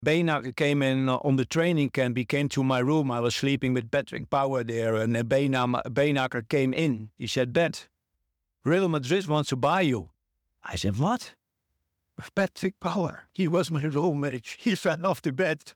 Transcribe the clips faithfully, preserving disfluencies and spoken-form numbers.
Beenhakker came in on the training camp. He came to my room. I was sleeping with Patrick Power there, and Beenhakker came in. He said, "Bet, Real Madrid wants to buy you." I said, "What?" "Patrick Power. He was my roommate. He fell off the bed."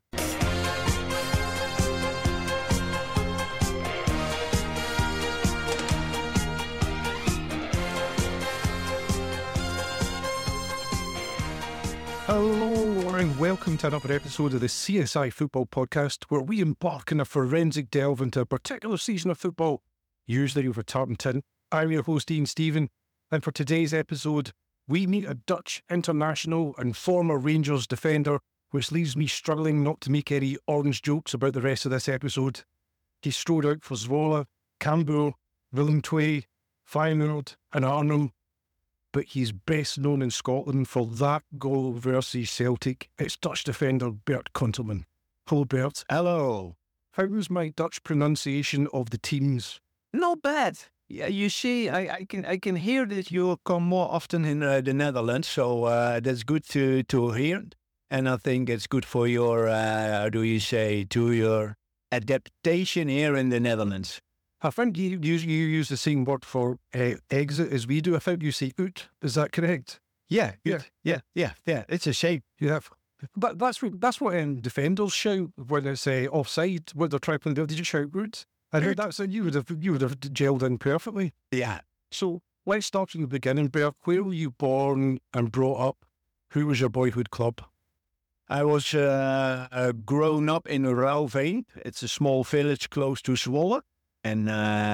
Hello and welcome to another episode of the C S I Football Podcast, where we embark on a forensic delve into a particular season of football, usually over tartan tin. I'm your host Ian Stephen, and for today's episode, we meet a Dutch international and former Rangers defender, which leaves me struggling not to make any orange jokes about the rest of this episode. He strode out for Zwolle, Cambuur, Willem twee, Feyenoord and Arnhem, but he's best known in Scotland for that goal versus Celtic. It's Dutch defender Bert Kuntelman. Hello, Bert. Hello. How was my Dutch pronunciation of the teams? Not bad. Yeah, you see, I, I can I can hear that you come more often in uh, the Netherlands, so uh, that's good to, to hear. And I think it's good for your, uh, how do you say, to your adaptation here in the Netherlands. I think you, you, you use the same word for uh, exit as we do. I think you say out. Is that correct? Yeah, Yeah, yeah, yeah, yeah. It's a shame. You have. But that's what, that's what um, defenders shout when it's uh, offside, when they're trying to do. Did you shout out? I heard that, so you would have you would have gelled in perfectly. Yeah. So let's start from the beginning, Bert. Where were you born and brought up? Who was your boyhood club? I was uh, uh, grown up in Ruilveen. It's a small village close to Zwolle. And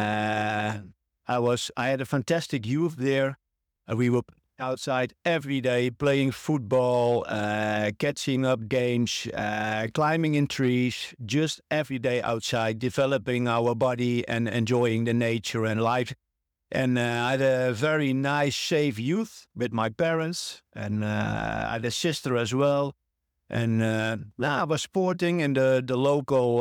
uh, I was, I had a fantastic youth there. Uh, we were outside every day playing football, uh, catching up games, uh, climbing in trees, just every day outside, developing our body and enjoying the nature and life. And uh, I had a very nice, safe youth with my parents, and uh, I had a sister as well. And uh, I was sporting in the the local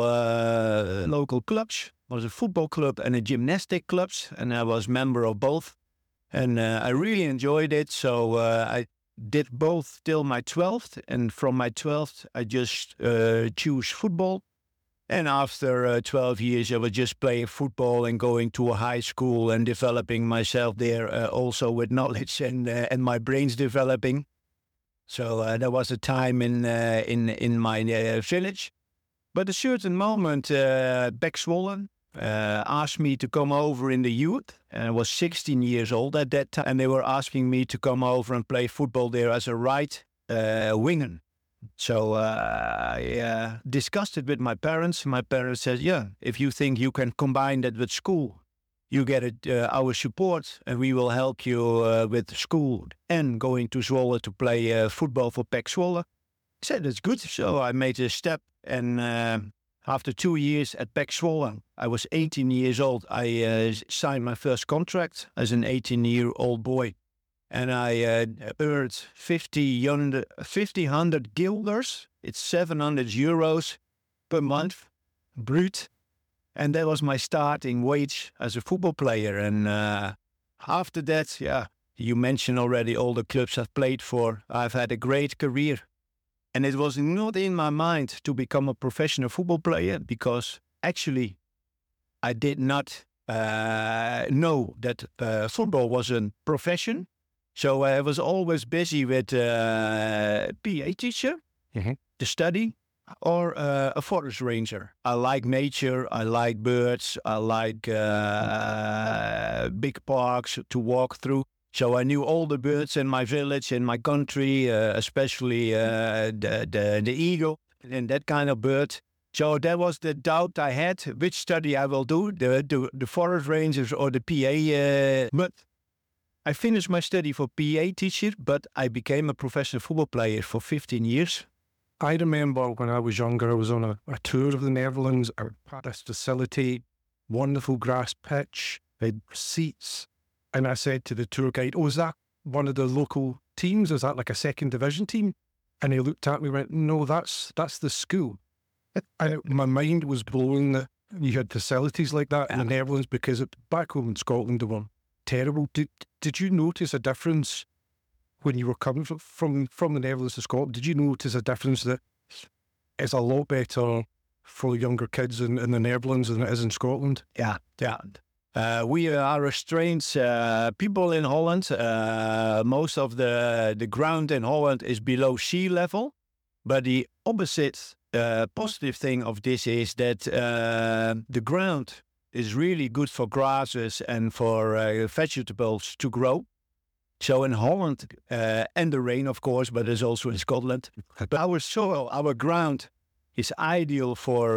uh, local clubs. It was a football club and a gymnastic clubs, and I was member of both. And uh, I really enjoyed it. So uh, I did both till my twelfth, and from my twelfth, I just uh, choose football. And after uh, twelve years, I was just playing football and going to a high school and developing myself there, uh, also with knowledge and uh, and my brains developing. So uh, there was a time in uh, in in my uh, village, but a certain moment, uh, Pek Zwolle uh, asked me to come over in the youth, and I was sixteen years old at that time, and they were asking me to come over and play football there as a right uh, winger. So uh, I uh, discussed it with my parents. My parents said, "Yeah, if you think you can combine that with school, you get it, uh, our support, and we will help you uh, with school and going to Zwolle to play uh, football for Pek Zwolle." I said, "That's good." So I made a step, and uh, after two years at Pek Zwolle, I was eighteen years old. I uh, signed my first contract as an eighteen-year-old boy, and I uh, earned fifty hundred guilders. It's seven hundred euros per month, brut. And that was my starting wage as a football player. And uh, after that, yeah, you mentioned already all the clubs I've played for. I've had a great career. And it was not in my mind to become a professional football player, because actually I did not uh, know that uh, football was a profession. So I was always busy with uh, P A teacher, mm-hmm. to study. Or uh, a forest ranger. I like nature, I like birds, I like uh, big parks to walk through. So I knew all the birds in my village, in my country, uh, especially uh, the, the the eagle and that kind of bird. So that was the doubt I had, which study I will do, the the, the forest rangers or the P A. Uh, but I finished my study for P A teacher, but I became a professional football player for fifteen years. I remember when I was younger, I was on a, a tour of the Netherlands, our Paris facility, wonderful grass pitch, had seats. And I said to the tour guide, "Oh, is that one of the local teams? Is that like a second division team?" And he looked at me and went, "No, that's that's the school." I, my mind was blown that you had facilities like that in the Netherlands, because it, back home in Scotland, they were terrible. Did, did you notice a difference when you were coming from, from, from the Netherlands to Scotland? Did you notice a difference that it's a lot better for younger kids in, in the Netherlands than it is in Scotland. Yeah, yeah. Uh, we are a strange uh, people in Holland. Uh, most of the, the ground in Holland is below sea level. But the opposite uh, positive thing of this is that uh, the ground is really good for grasses and for uh, vegetables to grow. So in Holland, uh, and the rain, of course, but there's also in Scotland. But our soil, our ground is ideal for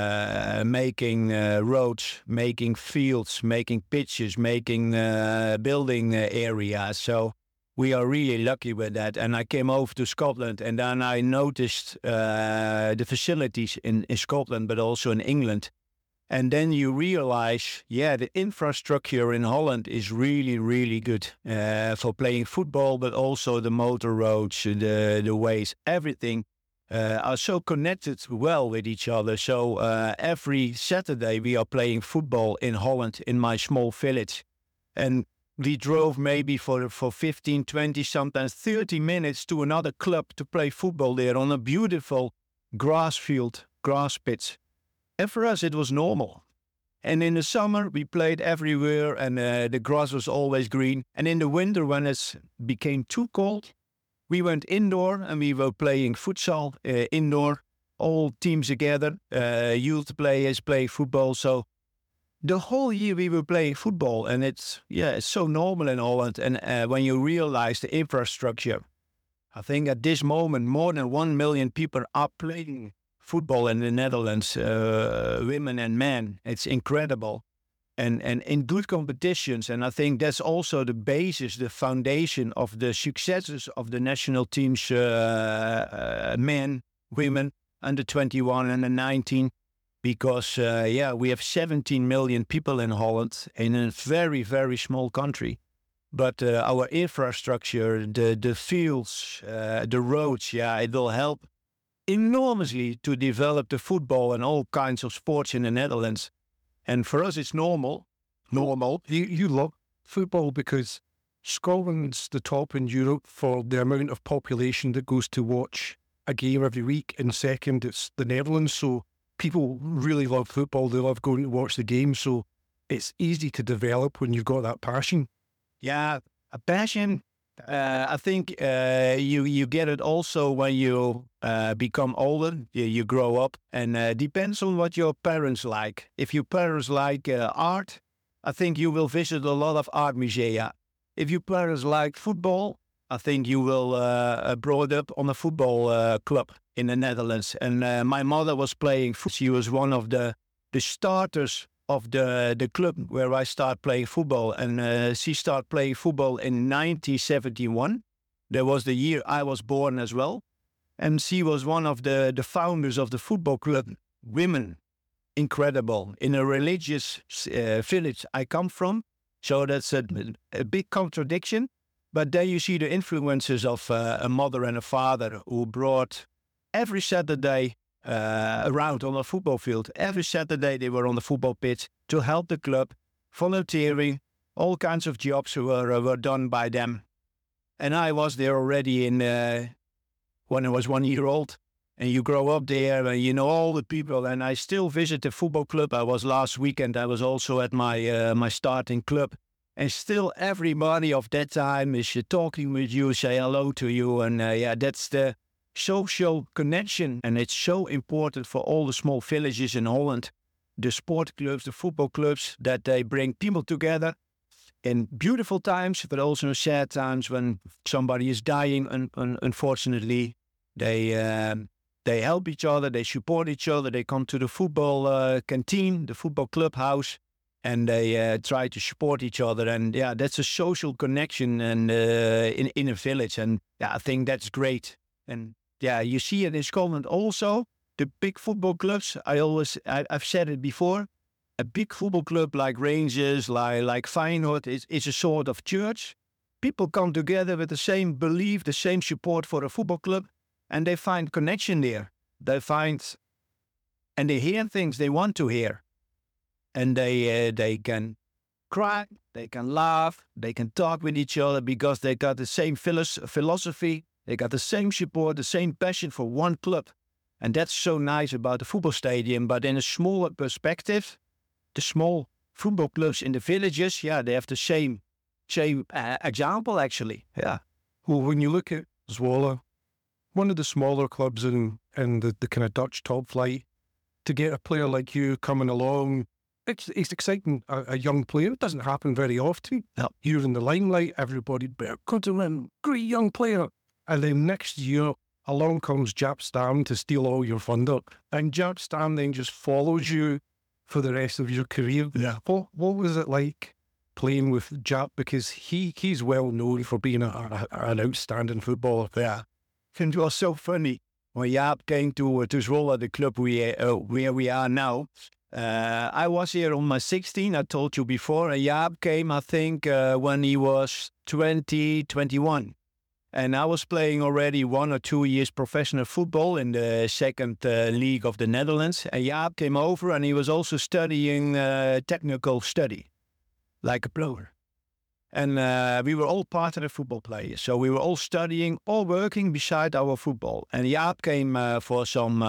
uh, making uh, roads, making fields, making pitches, making uh, building uh, areas. So we are really lucky with that. And I came over to Scotland and then I noticed uh, the facilities in, in Scotland, but also in England. And then you realize, yeah, the infrastructure in Holland is really, really good uh, for playing football, but also the motor roads, the, the ways, everything uh, are so connected well with each other. So uh, every Saturday we are playing football in Holland in my small village. And we drove maybe for, for fifteen, twenty, sometimes thirty minutes to another club to play football there on a beautiful grass field, grass pitch. And for us, it was normal. And in the summer, we played everywhere and uh, the grass was always green. And in the winter, when it became too cold, we went indoor and we were playing futsal uh, indoor, all teams together, uh, youth players play football. So the whole year we were playing football and it's, yeah, it's so normal in Holland. And uh, when you realize the infrastructure, I think at this moment, more than one million people are playing football in the Netherlands, uh, women and men. It's incredible. And, and in good competitions. And I think that's also the basis, the foundation of the successes of the national teams, uh, uh, men, women, under twenty-one and under nineteen. Because, uh, yeah, we have seventeen million people in Holland in a very, very small country. But uh, our infrastructure, the, the fields, uh, the roads, yeah, it will help enormously to develop the football and all kinds of sports in the Netherlands. And for us, it's normal. Normal. You, you love football because Scotland's the top in Europe for the amount of population that goes to watch a game every week. And second, it's the Netherlands. So people really love football. They love going to watch the game. So it's easy to develop when you've got that passion. Yeah, a passion. Uh, I think uh, you you get it also when you uh, become older, you, you grow up, and uh, depends on what your parents like. If your parents like uh, art, I think you will visit a lot of art musea. If your parents like football, I think you will uh, brought up on a football uh, club in the Netherlands. And uh, my mother was playing football. She was one of the the starters of the the club where I start playing football, and uh, she started playing football in nineteen seventy-one. That was the year I was born as well, and she was one of the the founders of the football club. Women, incredible in a religious uh, village I come from, so that's a, a big contradiction. But there you see the influences of uh, a mother and a father who brought every Saturday Uh, around on a football field. Every Saturday they were on the football pitch to help the club, volunteering, all kinds of jobs were, uh, were done by them. And I was there already in uh, when I was one year old. And you grow up there and you know all the people. And I still visit the football club. I was last weekend, I was also at my uh, my starting club. And still everybody of that time is uh, talking with you, say hello to you. And uh, yeah, that's the social connection, and it's so important for all the small villages in Holland, the sport clubs, the football clubs, that they bring people together in beautiful times, but also in sad times when somebody is dying. Un- un- unfortunately, they um, they help each other, they support each other, they come to the football uh, canteen, the football clubhouse, and they uh, try to support each other. And yeah, that's a social connection and uh, in in a village, and yeah, I think that's great. And yeah, you see it in Scotland also. The big football clubs, I always, I, I've said it before, a big football club like Rangers, like, like Feyenoord, is, is a sort of church. People come together with the same belief, the same support for a football club, and they find connection there. They find, and they hear things they want to hear. And they, uh, they can cry, they can laugh, they can talk with each other because they got the same philos- philosophy. They got the same support, the same passion for one club. And that's so nice about the football stadium. But in a smaller perspective, the small football clubs in the villages, yeah, they have the same same uh, example, actually. Yeah. Well, when you look at Zwolle, one of the smaller clubs in, in the, the kind of Dutch top flight, to get a player like you coming along, it's, it's exciting. A, a young player, it doesn't happen very often. No. You're in the limelight, everybody, better cut him in, great young player. And then next year, along comes Jaap Stam to steal all your thunder. And Jaap Stam then just follows you for the rest of your career. Yeah. What, what was it like playing with Jaap? Because he, he's well known for being a, a, an outstanding footballer. Yeah. It was so funny. When Jaap came to, uh, to Zwolle, the club we, uh, where we are now, uh, I was here on my sixteen, I told you before. And Jaap came, I think, uh, when he was twenty, twenty-one. And I was playing already one or two years professional football in the second uh, league of the Netherlands. And Jaap came over and he was also studying uh, technical study, like a plumber. And uh, we were all part of the football players. So we were all studying, all working beside our football. And Jaap came uh, for some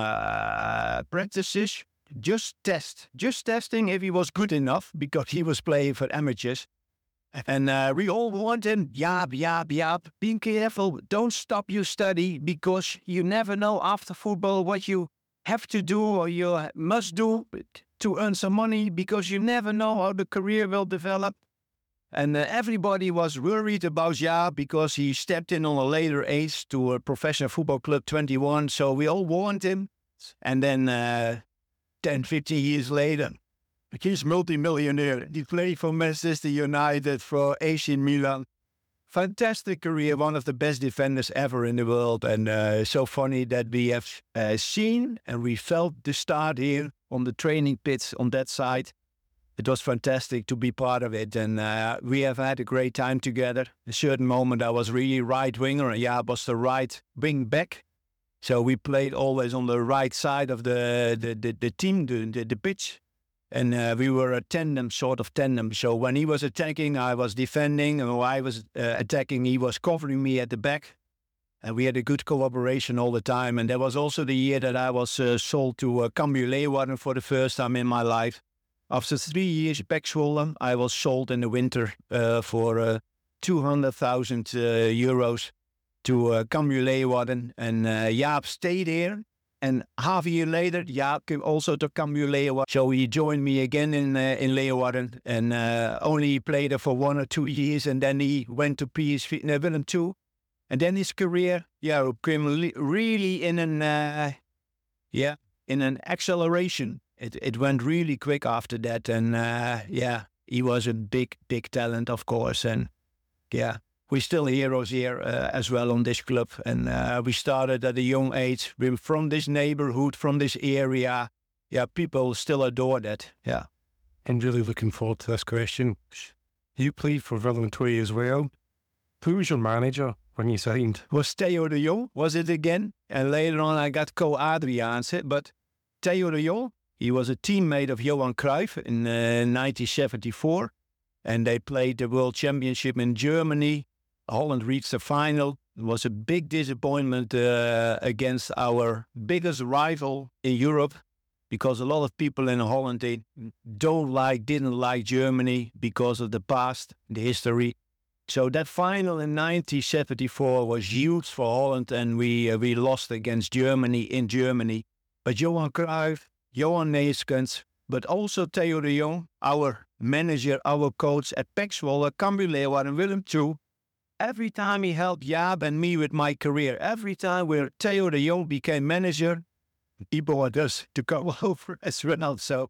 uh, practices, just test, just testing if he was good enough, because he was playing for amateurs. And uh, we all wanted, Jaap, Jaap, Jaap, be careful, don't stop your study, because you never know after football what you have to do or you must do to earn some money, because you never know how the career will develop. And uh, everybody was worried about Jaap because he stepped in on a later age to a professional football club, twenty-one. So we all warned him. And then uh, ten, fifteen years later, he's multi-millionaire. He played for Manchester United, for A C Milan. Fantastic career, one of the best defenders ever in the world. And uh, so funny that we have uh, seen and we felt the start here on the training pits on that side. It was fantastic to be part of it, and uh, we have had a great time together. At a certain moment, I was really right winger, and Jaap was the right wing back. So we played always on the right side of the the, the, the team, the, the, the pitch, and uh, we were a tandem, sort of tandem. So when he was attacking, I was defending, and when I was uh, attacking, he was covering me at the back. And we had a good collaboration all the time. And that was also the year that I was uh, sold to uh, Cambuur Leeuwarden for the first time in my life. After three years back Zwolle, I was sold in the winter uh, for uh, two hundred thousand uh, euros to uh, Cambuur Leeuwarden. And uh, Jaap stayed here. And half a year later, Jaap came also to Cambuur Leeuwarden. So he joined me again in uh, in Leeuwarden. And uh, only played there for one or two years. And then he went to P S V, no, Willem two. And then his career, yeah, came really in an, uh, yeah, in an acceleration. It it went really quick after that, and uh, yeah, he was a big, big talent, of course, and yeah, we're still heroes here uh, as well on this club, and uh, we started at a young age. We're from this neighborhood, from this area. Yeah, people still adore that. Yeah, I'm really looking forward to this question. You played for Willem two as well. Who was your manager when you signed? Was Theo de Jong? Was it again? And later on, I got Co Adriaanse, but Theo de Jong. He was a teammate of Johan Cruyff in uh, nineteen seventy-four, and they played the World Championship in Germany. Holland reached the final. It was a big disappointment uh, against our biggest rival in Europe, because a lot of people in Holland, they don't like, didn't like Germany because of the past, the history. So that final in nineteen seventy-four was huge for Holland, and we uh, we lost against Germany in Germany. But Johan Cruyff, Johan Neeskens, but also Theo de Jong, our manager, our coach at P E C Zwolle, Cambuur Leeuwarden, and Willem two, every time he helped Jaap and me with my career, every time where Theo de Jong became manager, he brought us to go over as well. So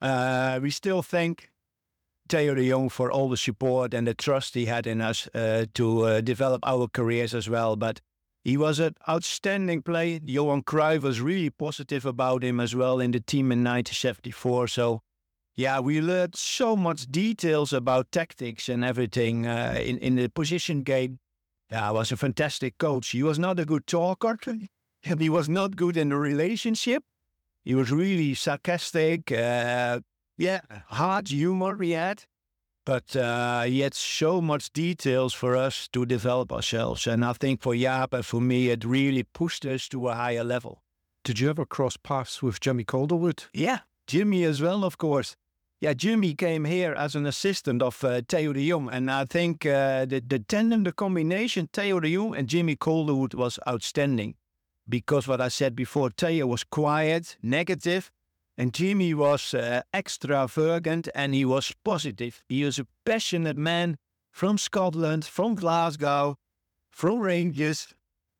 uh, we still thank Theo de Jong for all the support and the trust he had in us uh, to uh, develop our careers as well. But he was an outstanding player. Johan Cruyff was really positive about him as well in the team in nineteen seventy-four. So, yeah, we learned so much details about tactics and everything uh, in, in the position game. Yeah, he was a fantastic coach. He was not a good talker. He was not good in the relationship. He was really sarcastic. Uh, yeah, hard humor he had. But uh, he had so much details for us to develop ourselves. And I think for Jaap and for me, it really pushed us to a higher level Did you ever cross paths with Jimmy Calderwood? Yeah, Jimmy as well, of course. Yeah, Jimmy came here as an assistant of uh, Theo de Jong. And I think uh, the, the tandem, the combination, Theo de Jong and Jimmy Calderwood was outstanding. Because what I said before, Theo was quiet, negative, and Jimmy was uh, extravagant and he was positive. He was a passionate man from Scotland, from Glasgow, from Rangers.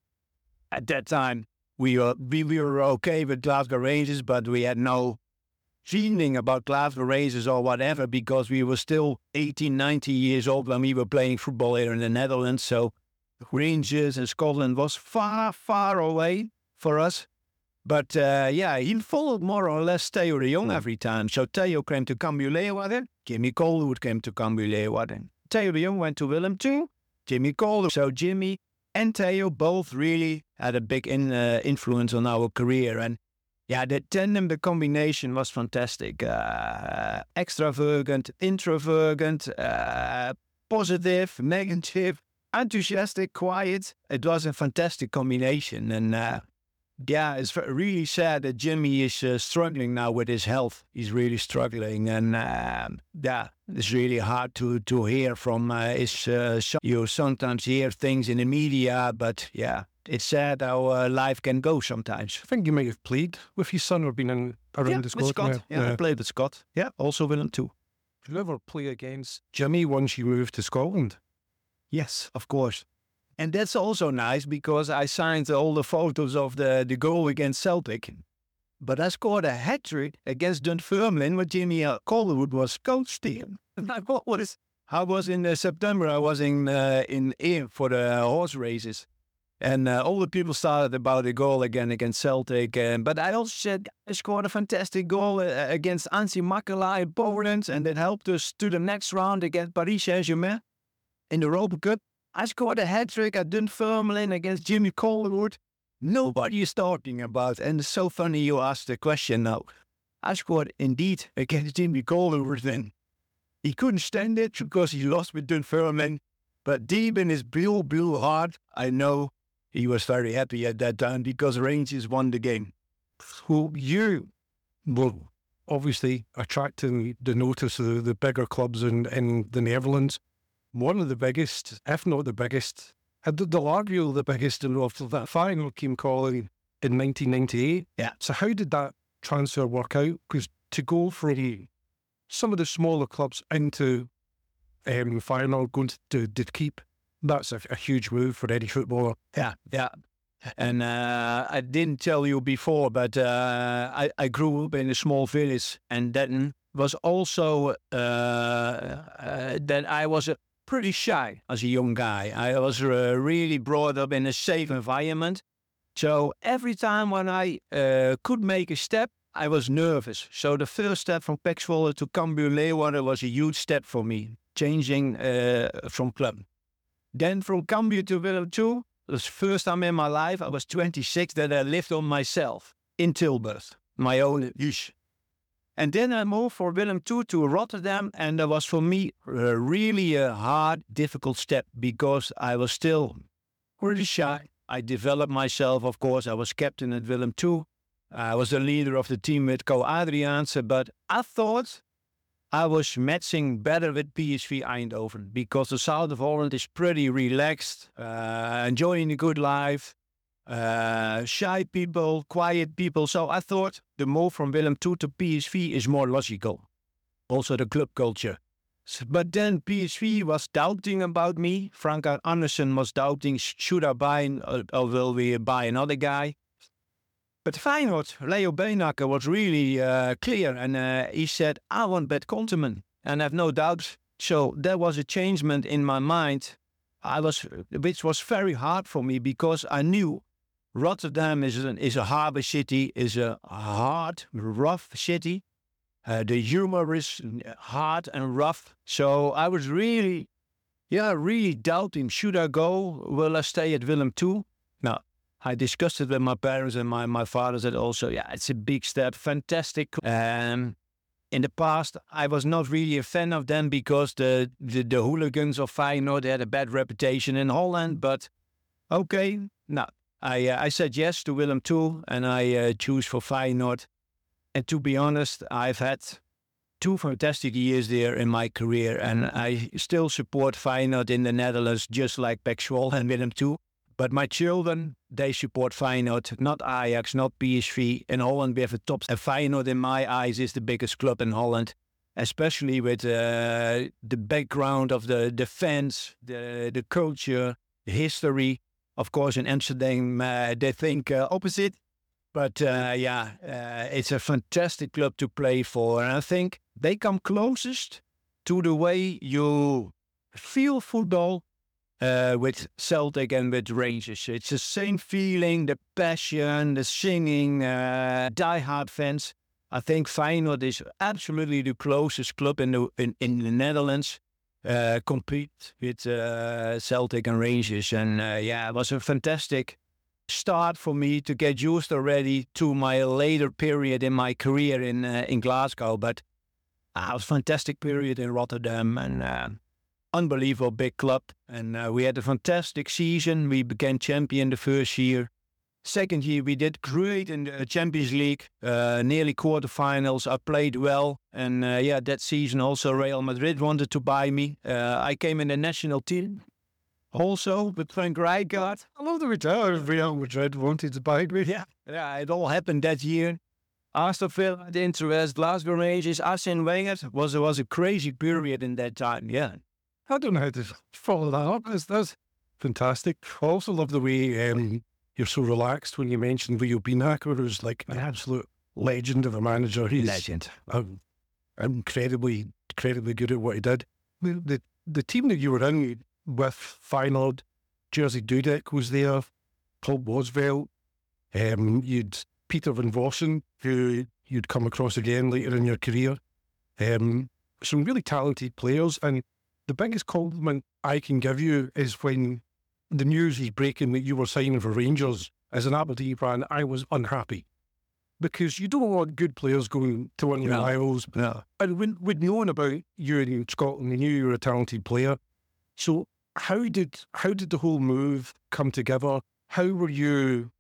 At that time, we were, we, we were okay with Glasgow Rangers, but we had no feeling about Glasgow Rangers or whatever because we were still eighteen, nineteen years old when we were playing football here in the Netherlands. So Rangers and Scotland was far, far away for us. But uh, yeah, he followed more or less Theo de Jong every time. So Theo came to Cambuur Leeuwarden, Jimmy Calderwood came to Cambuur Leeuwarden. Theo de Jong went to Willem two, Jimmy Calderwood. So Jimmy and Theo both really had a big in, uh, influence on our career. And yeah, the tandem, the combination was fantastic. Uh, extravagant, introvert, uh, positive, negative, enthusiastic, quiet. It was a fantastic combination. And uh, yeah, it's really sad that Jimmy is uh, struggling now with his health. He's really struggling. And uh, yeah, it's really hard to, to hear from uh, his uh, son. You sometimes hear things in the media, but yeah, it's sad how uh, life can go sometimes. I think you might have played with his son or been in, around yeah, the squad. With Scott. Yeah, Yeah, yeah, I played with Scott. Yeah, also Willem too. Did you ever play against Jimmy once you moved to Scotland? Yes, of course. And that's also nice because I signed all the photos of the, the goal against Celtic. But I scored a hat-trick against Dunfermline where Jimmy Calderwood was coach team. Like, what, what is... I was in uh, September, I was in uh, in Ayr for the horse races. And uh, all the people started about the goal again against Celtic. Uh, but I also said I scored a fantastic goal uh, against Ansi Makela in Poland. And that helped us to the next round against Paris Saint-Germain in the Europa Cup. I scored a hat-trick at Dunfermline against Jimmy Calderwood. Nobody is talking about. And it's so funny you asked the question now. I scored indeed against Jimmy Calderwood then. He couldn't stand it because he lost with Dunfermline. But deep in his blue, blue heart, I know he was very happy at that time because Rangers won the game. Well, you were obviously attracting the notice of the, the bigger clubs in, in the Netherlands. One of the biggest, if not the biggest, they'll argue the biggest of that final came calling in nineteen ninety-eight. Yeah. So how did that transfer work out? Because to go from some of the smaller clubs into um, final, going to, to keep, that's a, a huge move for any footballer. Yeah, yeah. And uh, I didn't tell you before, but uh, I, I grew up in a small village, and that was also uh, uh, that I was a pretty shy as a young guy. I was uh, really brought up in a safe environment. So every time when I uh, could make a step, I was nervous. So the first step from Pek Zwolle to Cambuur Leeuwarden was a huge step for me, changing uh, from club. Then from Cambuur to Willem two, it was the first time in my life, I was twenty-six, that I lived on myself in Tilburg, my own huis. And then I moved for Willem two to Rotterdam, and that was for me uh, really a hard, difficult step because I was still pretty shy. I developed myself, of course. I was captain at Willem two. I was the leader of the team with Co Adriaanse, but I thought I was matching better with P S V Eindhoven because the south of Holland is pretty relaxed, uh, enjoying a good life. Uh, shy people, quiet people. So I thought the move from Willem two to P S V is more logical. Also the club culture. So, but then P S V was doubting about me. Frank Andersen was doubting, should I buy or, or will we buy another guy? But Feyenoord, Leo Beenhakker was really uh, clear and uh, he said, I want Bert Konteman. And I have no doubt. So there was a changement in my mind, I was, which was very hard for me because I knew Rotterdam is, an, is a harbour city, is a hard, rough city. Uh, the humor is hard and rough. So I was really, yeah, really doubting, should I go? Will I stay at Willem two? No, I discussed it with my parents and my, my father said also, yeah, it's a big step, fantastic. Um, in the past, I was not really a fan of them because the, the, the hooligans of Feyenoord had a bad reputation in Holland. But okay, no. I uh, I said yes to Willem two, and I uh, choose for Feyenoord. And to be honest, I've had two fantastic years there in my career, and I still support Feyenoord in the Netherlands, just like Pek Zwolle and Willem two. But my children, they support Feyenoord, not Ajax, not P S V. In Holland, we have a top. And Feyenoord, in my eyes, is the biggest club in Holland, especially with uh, the background of the, the fans, the, the culture, the history. Of course, in Amsterdam, uh, they think uh, opposite. But uh, yeah, uh, it's a fantastic club to play for. And I think they come closest to the way you feel football uh, with Celtic and with Rangers. It's the same feeling, the passion, the singing, uh, diehard fans. I think Feyenoord is absolutely the closest club in the, in, in the Netherlands. Uh, compete with uh, Celtic and Rangers. And uh, yeah, it was a fantastic start for me to get used already to my later period in my career in uh, in Glasgow. But uh, it was a fantastic period in Rotterdam, and uh, unbelievable big club. And uh, we had a fantastic season. We became champion the first year. Second year, we did great in the Champions League, uh, nearly quarterfinals. I played well. And uh, yeah, that season also Real Madrid wanted to buy me. Uh, I came in the national team. Also, with Frank Rijkaard. I love the return. Real Madrid wanted to buy me. Yeah, yeah, it all happened that year. Aston Villa had interest, Glasgow Rangers, Arsene Wenger. Was was a crazy period in that time, yeah. I don't know how to follow that up. That's, that's fantastic. I also love the way um, you're so relaxed when you mention Leo Beenhakker, who's like an absolute legend of a manager. He's Legend. Um, incredibly, incredibly good at what he did. The, the, the team that you were in with Feyenoord, Jerzy Dudek was there, Paul Bosvelt, um, you'd Peter van Vossen, who you'd come across again later in your career. Um, some really talented players, and the biggest compliment I can give you is when the news is breaking that you were signing for Rangers. As an Aberdeen fan, I was unhappy, because you don't want good players going to one of No. the rivals. No. And when we'd known about you in Scotland, we knew you were a talented player. So how did how did the whole move come together? How were you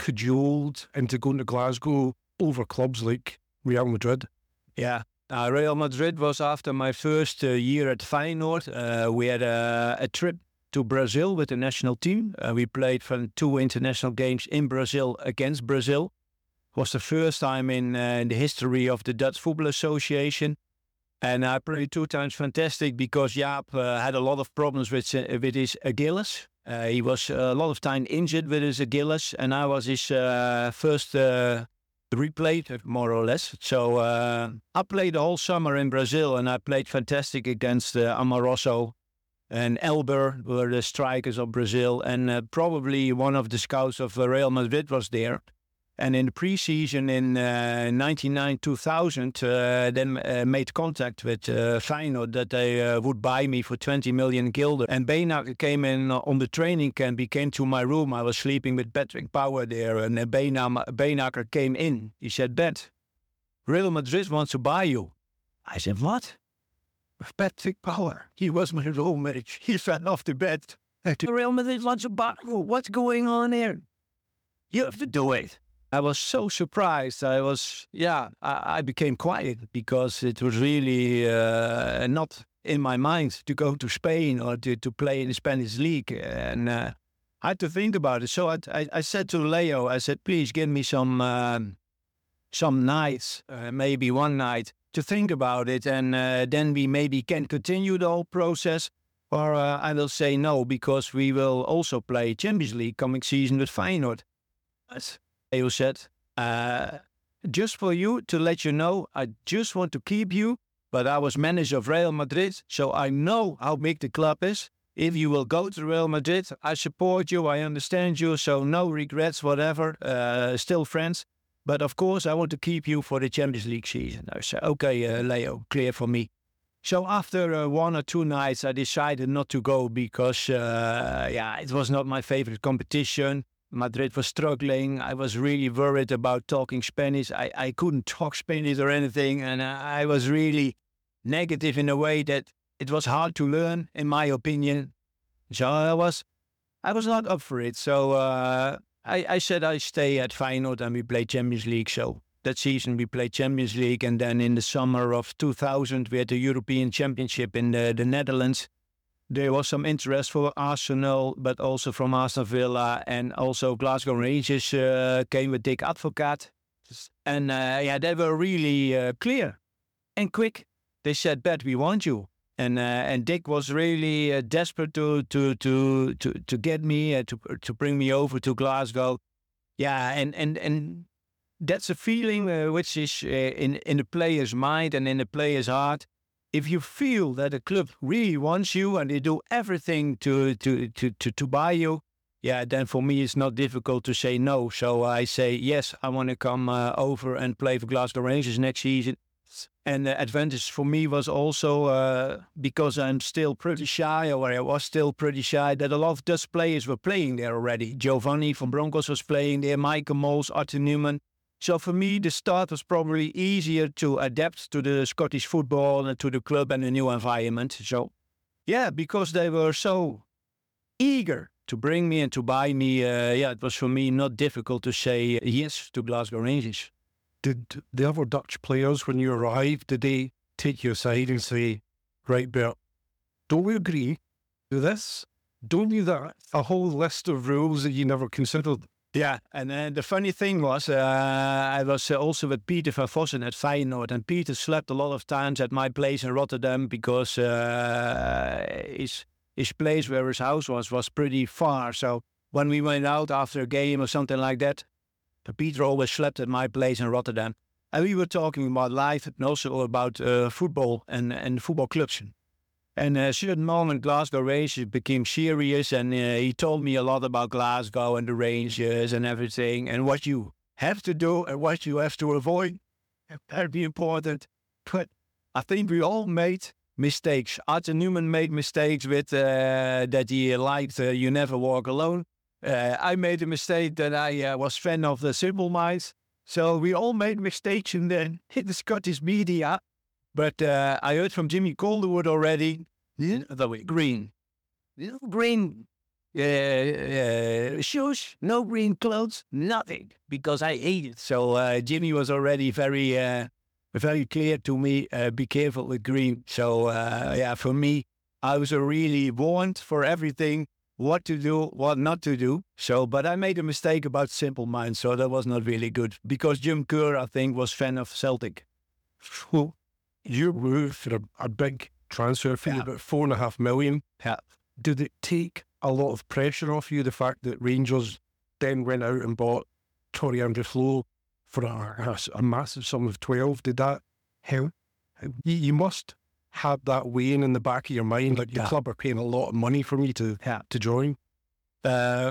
cajoled into going to Glasgow over clubs like Real Madrid? Yeah. Uh, Real Madrid was after my first uh, year at Feyenoord. Uh, we had a, a trip to Brazil with the national team. Uh, we played for two international games in Brazil against Brazil. It was the first time in, uh, in the history of the Dutch Football Association. And I played two times fantastic because Jaap uh, had a lot of problems with, uh, with his Achilles. Uh, he was a lot of time injured with his Achilles, and I was his uh, first uh, replay, more or less. So uh, I played the whole summer in Brazil, and I played fantastic against uh, Amoroso and Elber, were the strikers of Brazil, and uh, probably one of the scouts of uh, Real Madrid was there. And in the preseason in uh, ninety-nine two thousand, uh, then uh, made contact with uh, Feyenoord that they uh, would buy me for twenty million gulden. And Beenhakker came in on the training camp. He came to my room. I was sleeping with Patrick Power there. And uh, Beenhakker came in. He said, "Bet, Real Madrid wants to buy you." I said, "What?" "Patrick Power. He was my roommate. He fell off the bed. Real Madrid wants to buy you. What's going on here? You have to do it." I was so surprised. I was, yeah, I, I became quiet because it was really uh, not in my mind to go to Spain or to, to play in the Spanish league. And uh, I had to think about it. So I, I, I said to Leo, I said, "Please give me some um, some nights, uh, maybe one night, to think about it. And uh, then we maybe can continue the whole process. Or uh, I will say no, because we will also play Champions League coming season with Feyenoord." But Leo said, uh, "Just for you, to let you know, I just want to keep you, but I was manager of Real Madrid, so I know how big the club is. If you will go to Real Madrid, I support you, I understand you, so no regrets, whatever, uh, still friends. But of course, I want to keep you for the Champions League season." I said, "Okay, uh, Leo, clear for me." So after uh, one or two nights, I decided not to go because, uh, yeah, it was not my favorite competition. Madrid was struggling. I was really worried about talking Spanish. I, I couldn't talk Spanish or anything. And I, I was really negative in a way that it was hard to learn, in my opinion. So I was I was not up for it. So uh, I, I said I stay at Feyenoord and we play Champions League. So that season we played Champions League. And then in the summer of two thousand, we had the European Championship in the, the Netherlands. There was some interest for Arsenal, but also from Aston Villa, and also Glasgow Rangers uh, came with Dick Advocaat. And uh, yeah, they were really uh, clear and quick. They said, "Bet, we want you." And uh, and Dick was really uh, desperate to to to to to get me uh, to to bring me over to Glasgow. Yeah, and and and that's a feeling uh, which is uh, in in the player's mind and in the player's heart. If you feel that a club really wants you and they do everything to to to to, to buy you, yeah, then for me it's not difficult to say no. So I say yes, I want to come uh, over and play for Glasgow Rangers next season. And the advantage for me was also uh, because I'm still pretty shy, or I was still pretty shy, that a lot of Dutch players were playing there already. Giovanni from Broncos was playing there, Michael Mols, Arthur Newman. So for me, the start was probably easier to adapt to the Scottish football and to the club and the new environment. So, yeah, because they were so eager to bring me and to buy me, uh, yeah, it was for me not difficult to say yes to Glasgow Rangers. Did the other Dutch players, when you arrived, did they take you aside and say, "Right, Bert, don't we agree to this? Don't do that?" A whole list of rules that you never considered. Yeah, and uh, the funny thing was, uh, I was uh, also with Peter van Vossen at Feyenoord, and Peter slept a lot of times at my place in Rotterdam because uh, his his place where his house was was pretty far. So when we went out after a game or something like that, Peter always slept at my place in Rotterdam, and we were talking about life and also about uh, football and and football clubs. And at a certain moment, Glasgow Rangers became serious, and uh, he told me a lot about Glasgow and the Rangers and everything, and what you have to do and what you have to avoid. Very important. But I think we all made mistakes. Arthur Newman made mistakes with uh, that he liked uh, You Never Walk Alone. Uh, I made a mistake that I uh, was fan of the Simple Minds. So we all made mistakes in the, in the Scottish media. But uh, I heard from Jimmy Calderwood already. Yeah, the way green, no green uh, uh, shoes, no green clothes, nothing, because I hate it. So uh, Jimmy was already very, uh, very clear to me. Uh, be careful with green. So uh, yeah, for me, I was really warned for everything, what to do, what not to do. So, but I made a mistake about Simple Minds, so that was not really good, because Jim Kerr, I think, was fan of Celtic. Well, you were for a, a big transfer fee, yeah. about four and a half million. Yeah. Did it take a lot of pressure off you, the fact that Rangers then went out and bought Torian Flo for a, a, a massive sum of twelve? Did that help? You, you must have that weighing in the back of your mind, like your yeah. club are paying a lot of money for me to, yeah. to join. Uh,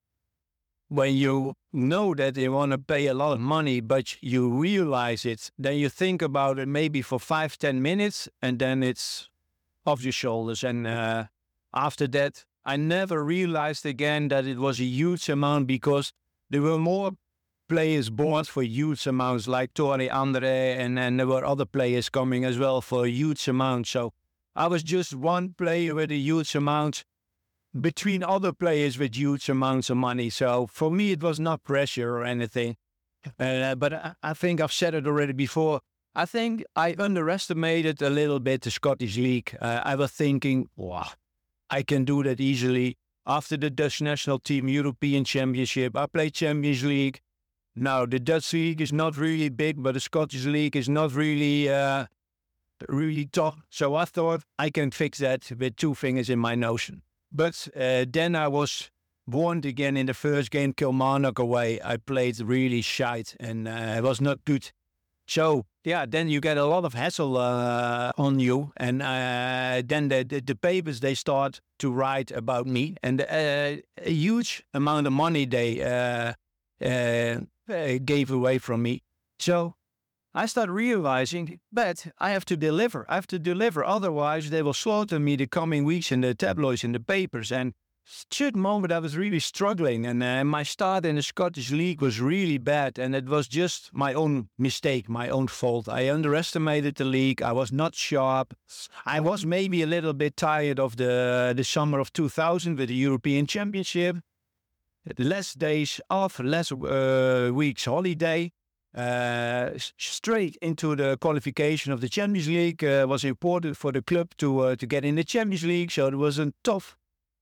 when you know that they want to pay a lot of money, but you realize it, then you think about it maybe for five, ten minutes, and then it's off your shoulders. And uh, after that, I never realized again that it was a huge amount, because there were more players bought for huge amounts, like Tori Andre, and then there were other players coming as well for a huge amount. So I was just one player with a huge amount between other players with huge amounts of money. So for me, it was not pressure or anything. Uh, but I, I think I've said it already before. I think I underestimated a little bit the Scottish League. Uh, I was thinking, wow, I can do that easily. After the Dutch national team European Championship, I played Champions League. Now, the Dutch League is not really big, but the Scottish League is not really, uh, really tough. So I thought I can fix that with two fingers in my nose. But uh, then I was warned again in the first game, Kilmarnock away. I played really shite and uh, it was not good. So, yeah, then you get a lot of hassle uh, on you. And uh, then the, the, the papers, they start to write about me. And uh, a huge amount of money they uh, uh, gave away from me. So I start realizing, but I have to deliver. I have to deliver. Otherwise, they will slaughter me the coming weeks in the tabloids, in the papers. And at a certain moment, I was really struggling. And uh, my start in the Scottish League was really bad. And it was just my own mistake, my own fault. I underestimated the league. I was not sharp. I was maybe a little bit tired of the, the summer of two thousand with the European Championship. less days off, less uh, weeks holiday. Uh, straight into the qualification of the Champions League uh, was important for the club to uh, to get in the Champions League. So it was a tough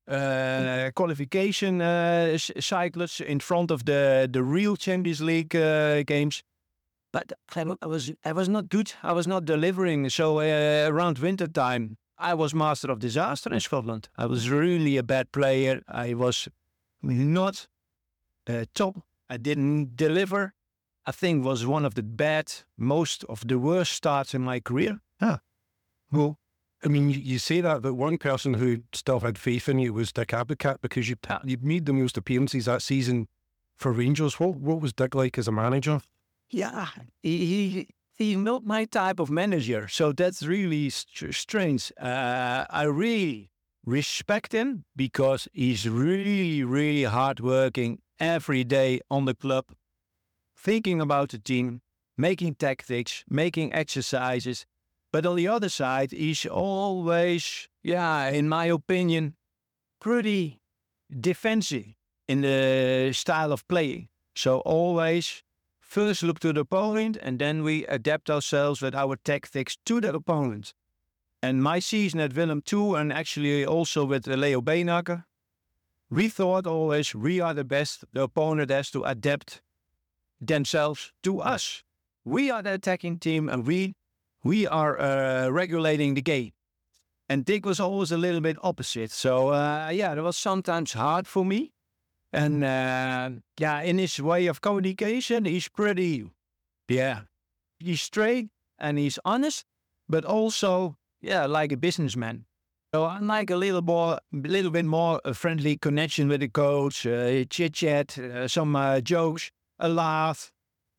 uh, qualification uh, cycles in front of the the real Champions League uh, games. But I, I was I was not good. I was not delivering. So uh, around winter time, I was master of disaster in Scotland. I was really a bad player. I was not uh, top. I didn't deliver. I think was one of the bad, most of the worst starts in my career. Ah, well, I mean, you, you say that, but one person who still had faith in you was Dick Advocaat, because you you made the most appearances that season for Rangers. What what was Dick like as a manager? Yeah, he, he he's not my type of manager, so that's really st- strange. Uh, I really respect him because he's really, really hardworking every day on the club, thinking about the team, making tactics, making exercises. But on the other side, he's always, yeah, in my opinion, pretty defensive in the style of playing. So always first look to the opponent and then we adapt ourselves with our tactics to that opponent. And my season at Willem two and actually also with Leo Beenhakker, we thought always we are the best. The opponent has to adapt themselves to us. We are the attacking team and we we are uh, regulating the game. And Dick was always a little bit opposite. So uh, yeah, it was sometimes hard for me. And uh, yeah, in his way of communication, he's pretty, yeah, he's straight and he's honest, but also, yeah, like a businessman. So I like a little more, a little bit more a friendly connection with the coach, uh, chit chat, uh, some uh, jokes, a laugh,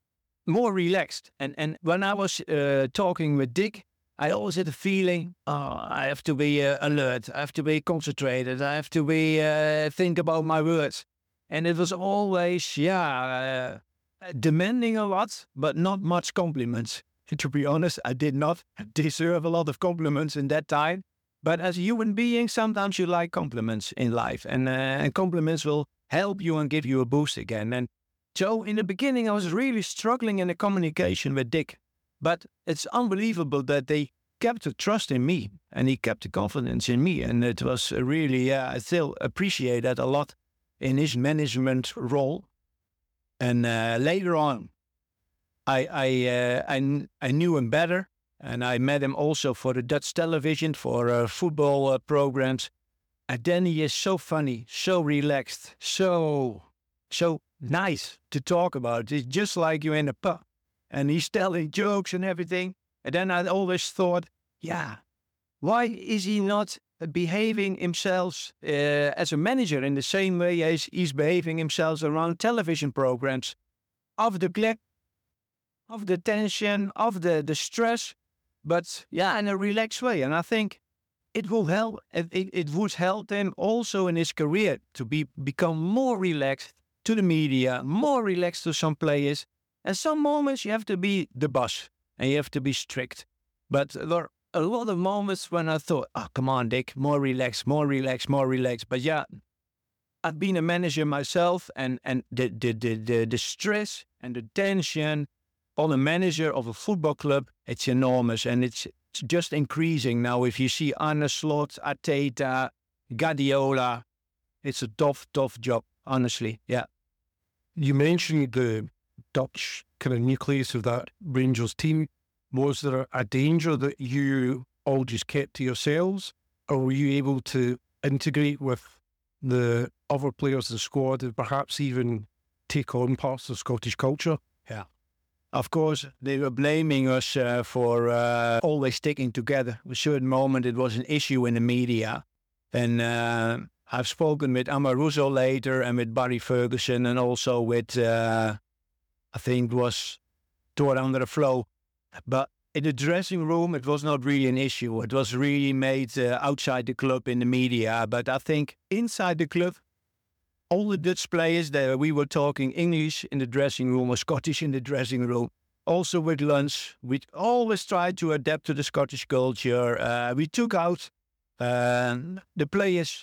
more relaxed. And and when I was uh, talking with Dick, I always had a feeling, oh, I have to be uh, alert, I have to be concentrated, I have to be uh, think about my words. And it was always, yeah, uh, demanding a lot, but not much compliments. To be honest, I did not deserve a lot of compliments in that time. But as a human being, sometimes you like compliments in life. And, uh, and compliments will help you and give you a boost again. And so in the beginning, I was really struggling in the communication with Dick. But it's unbelievable that they kept the trust in me. And he kept the confidence in me. And it was really, uh, I still appreciate that a lot in his management role. And uh, later on, I I, uh, I I knew him better, and I met him also for the Dutch television for uh, football uh, programs. And then he is so funny, so relaxed, so so nice to talk about. It's just like you're in a pub, and he's telling jokes and everything. And then I always thought, yeah, why is he not behaving himself uh, as a manager in the same way as he's behaving himself around television programs, of the glare, of the tension, of the, the stress, but yeah, in a relaxed way. And I think it will help. It, it, it would help him also in his career to be become more relaxed to the media, more relaxed to some players. And some moments you have to be the boss and you have to be strict. But there are a lot of moments when I thought, oh, come on, Dick, more relaxed, more relaxed, more relaxed. But yeah, I've been a manager myself, and, and the, the, the, the, the stress and the tension on a manager of a football club, it's enormous. And it's, it's just increasing now. If you see Arne Slot, Arteta, Guardiola, it's a tough, tough job, honestly. Yeah. You mentioned the Dutch kind of nucleus of that Rangers team. Was there a danger that you all just kept to yourselves, or were you able to integrate with the other players of the squad and perhaps even take on parts of Scottish culture? Yeah. Of course, they were blaming us uh, for uh, always sticking together. At a certain moment, it was an issue in the media. And uh, I've spoken with Amaruso later and with Barry Ferguson and also with, uh, I think it was Thor Under the Flow. But in the dressing room, it was not really an issue. It was really made uh, outside the club in the media. But I think inside the club, all the Dutch players, that we were talking English in the dressing room or Scottish in the dressing room. Also with lunch, we always tried to adapt to the Scottish culture. Uh, we took out uh, the players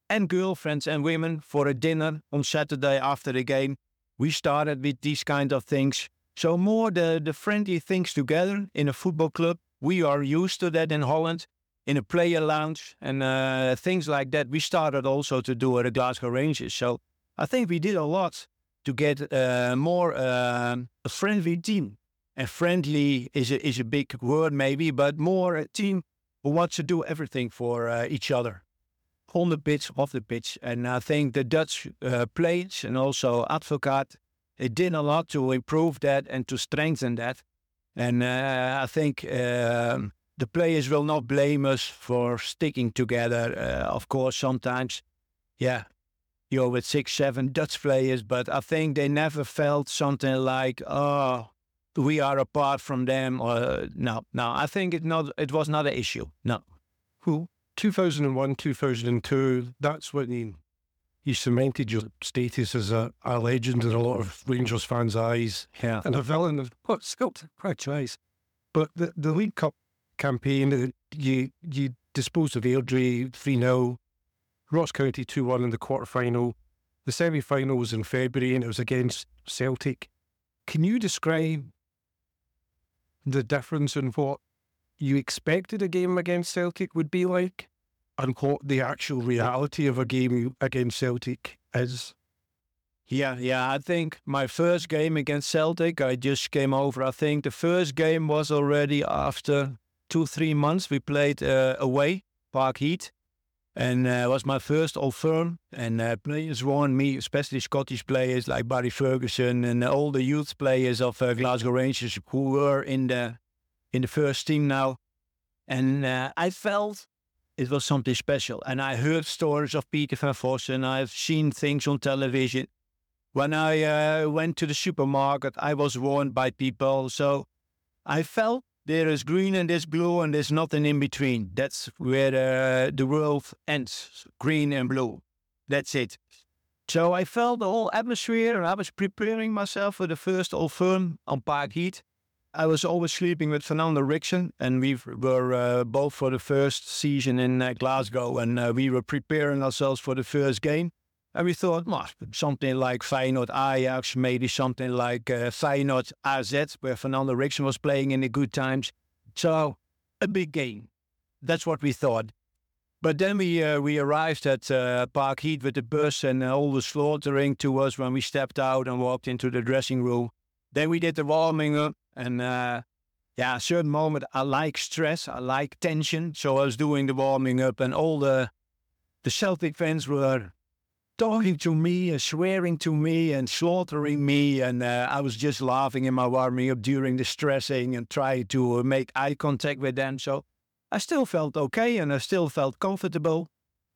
and girlfriends and women for a dinner on Saturday after the game. We started with these kind of things. So more the, the friendly things together in a football club. We are used to that in Holland, in a player lounge and uh, things like that. We started also to do at the Glasgow Rangers. So I think we did a lot to get uh, more uh, a friendly team. And friendly is a, is a big word maybe, but more a team who wants to do everything for uh, each other. On the pitch, off the pitch. And I think the Dutch uh, players and also Advocaat, they did a lot to improve that and to strengthen that. And uh, I think uh, the players will not blame us for sticking together. Uh, of course, sometimes, yeah, you're with six, seven Dutch players, but I think they never felt something like, oh, we are apart from them. Or no, no, I think it not. It was not an issue. No. Cool. two thousand one, two thousand two, that's when you, you cemented your status as a, a legend in a lot of Rangers fans' eyes. Yeah. And a villain of what sculpt franchise. But the, the League Cup campaign, you you disposed of Airdrie three nil, Ross County two one in the quarter-final. The semi-final was in February and it was against Celtic. Can you describe the difference in what you expected a game against Celtic would be like and what the actual reality of a game against Celtic is? Yeah, yeah, I think my first game against Celtic, I just came over. I think the first game was already after two, three months. We played uh, away, Park Heat, and uh, it was my first Old Firm. And uh, players warned me, especially Scottish players like Barry Ferguson and all the youth players of uh, Glasgow Rangers who were in the in the first team now. And uh, I felt it was something special. And I heard stories of Peter van Vossen. I've seen things on television. When I uh, went to the supermarket, I was warned by people. So I felt there is green and there's blue and there's nothing in between. That's where uh, the world ends, green and blue. That's it. So I felt the whole atmosphere and I was preparing myself for the first Old Firm on Park Heat. I was always sleeping with Fernando Rickson, and we were uh, both for the first season in uh, Glasgow, and uh, we were preparing ourselves for the first game. And we thought, well, something like Feyenoord Ajax, maybe something like uh, Feyenoord A Z, where Fernando Rickson was playing in the good times. So, a big game. That's what we thought. But then we uh, we arrived at uh, Park Heat with the bus and uh, all the slaughtering to us when we stepped out and walked into the dressing room. Then we did the warming up. And uh, yeah, a certain moment, I like stress, I like tension. So I was doing the warming up and all the the Celtic fans were talking to me and swearing to me and slaughtering me. And uh, I was just laughing in my warming up during the stressing and trying to make eye contact with them. So I still felt okay and I still felt comfortable.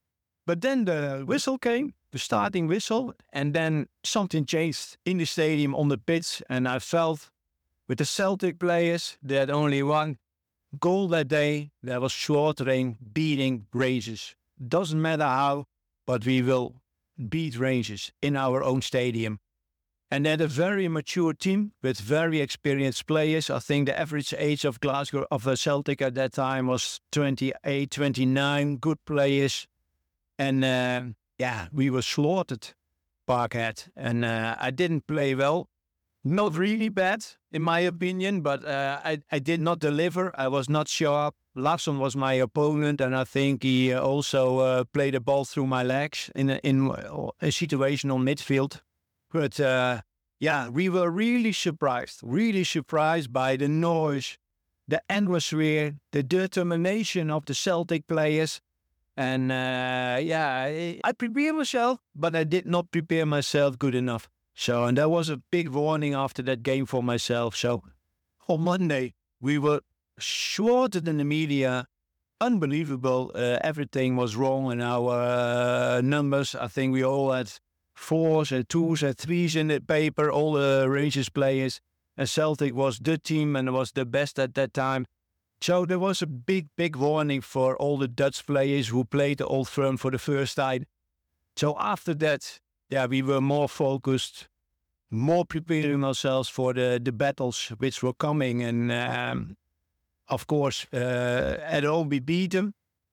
But then the whistle came, the starting whistle, and then something changed in the stadium on the pitch. And I felt with the Celtic players, they had only one goal that day. That was slaughtering, beating Rangers. Doesn't matter how, but we will beat Rangers in our own stadium. And then a very mature team with very experienced players. I think the average age of Glasgow, of uh, Celtic at that time was twenty-eight, twenty-nine, good players. And uh, yeah, we were slaughtered, Parkhead. And uh, I didn't play well. Not really bad, in my opinion, but uh, I, I did not deliver. I was not sharp. Larsson was my opponent, and I think he uh, also uh, played a ball through my legs in a, in a situation on midfield. But uh, yeah, we were really surprised, really surprised by the noise, the atmosphere, the determination of the Celtic players. And uh, yeah, I, I prepared myself, but I did not prepare myself good enough. So, and that was a big warning after that game for myself. So, on Monday, we were slaughtered in the media. Unbelievable. Uh, everything was wrong in our uh, numbers. I think we all had fours and twos and threes in the paper, all the Rangers players. And Celtic was the team and was the best at that time. So, there was a big, big warning for all the Dutch players who played the Old Firm for the first time. So, after that, yeah, we were more focused, more preparing ourselves for the, the battles which were coming. And um, of course, uh, at home we beat them.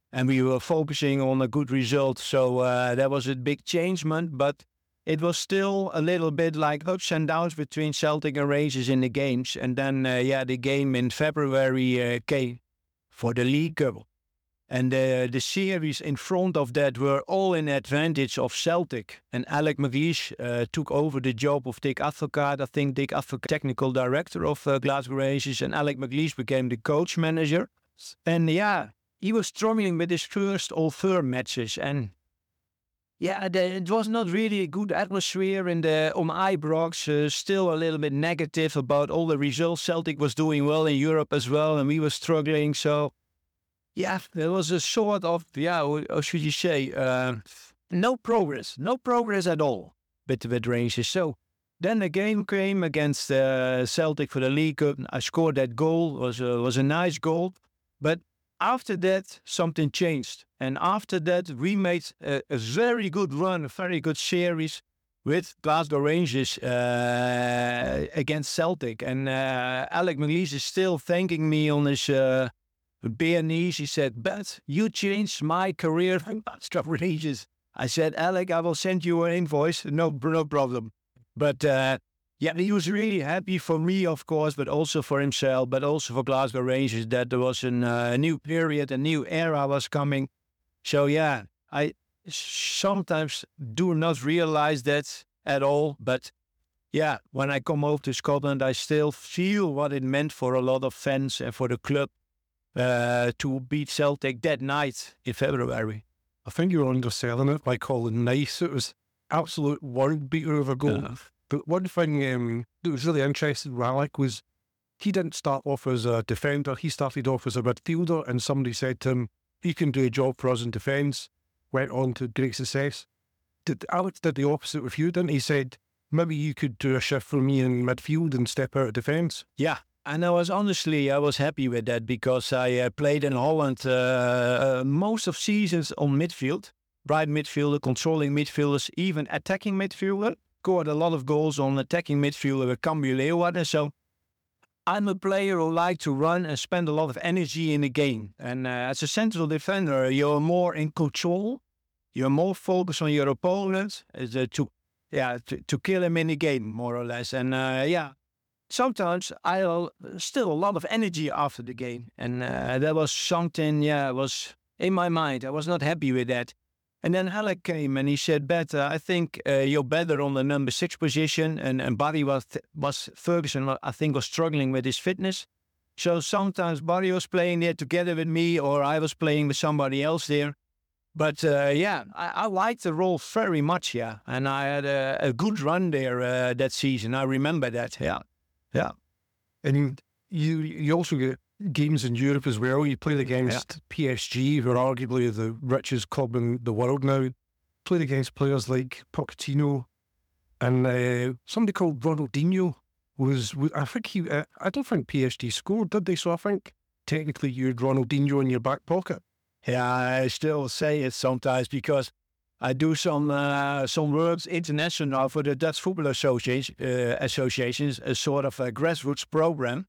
and we were focusing on a good result. So uh, that was a big changement, but it was still a little bit like ups and downs between Celtic and Rangers in the games. And then, uh, yeah, the game in February uh, came for the League Cup. And uh, the series in front of that were all in advantage of Celtic. And Alec McLeish uh, took over the job of Dick Advocaat. I think Dick Advocaat, technical director of uh, Glasgow Rangers, and Alec McLeish became the coach manager. And yeah, he was struggling with his first All Firm matches. And yeah, the, it was not really a good atmosphere in the on Ibrox. Uh, still a little bit negative about all the results. Celtic was doing well in Europe as well, and we were struggling. So yeah, there was a sort of, yeah, how should you say, uh, no progress, no progress at all with, with Rangers. So then the game came against uh, Celtic for the League Cup. I scored that goal. It was a, was a nice goal. But after that, something changed. And after that, we made a, a very good run, a very good series with Glasgow Rangers uh, against Celtic. And uh, Alec McLeish is still thanking me on his... Uh, bare knees. He said, "But you changed my career from Glasgow Rangers." I said, "Alec, I will send you an invoice. No, no problem." But uh, yeah, he was really happy for me, of course, but also for himself, but also for Glasgow Rangers, that there was an, uh, a new period, a new era was coming. So yeah, I sometimes do not realize that at all. But yeah, when I come over to Scotland, I still feel what it meant for a lot of fans and for the club. Uh, to beat Celtic that night in February. I think you were underselling it by calling nice. It was absolute world beater of a goal. Yeah. But one thing um, that was really interesting with Alec was he didn't start off as a defender. He started off as a midfielder, and somebody said to him, "He can do a job for us in defence." Went on to great success. Did Alex did the opposite with you, didn't he? Said, "Maybe you could do a shift for me in midfield and step out of defence." Yeah. And I was honestly, I was happy with that because I uh, played in Holland uh, uh, most of seasons on midfield, right midfielder, controlling midfielders, even attacking midfielder. Scored a lot of goals on attacking midfielder with Cambuur Leeuwarden. So I'm a player who likes to run and spend a lot of energy in the game. And uh, as a central defender, you're more in control. You're more focused on your opponent uh, to, yeah, to, to kill him in the game, more or less. And uh, yeah. Sometimes I still a lot of energy after the game. And uh, that was something, yeah, was in my mind. I was not happy with that. And then Alec came and he said, "Bet, uh, I think uh, you're better on the number six position." And, and Barry was, was, Ferguson, I think, was struggling with his fitness. So sometimes Barry was playing there together with me, or I was playing with somebody else there. But uh, yeah, I, I liked the role very much, yeah. And I had a, a good run there uh, that season. I remember that, yeah. Yeah. And you you also get games in Europe as well. You played against yeah. P S G, who are arguably the richest club in the world now. Played against players like Pochettino and uh, somebody called Ronaldinho. Was, I think he, uh, I don't think P S G scored, did they? So I think technically you had Ronaldinho in your back pocket. Yeah, I still say it sometimes because I do some uh, some works international for the Dutch Football Association, uh, Associations, a sort of a grassroots program.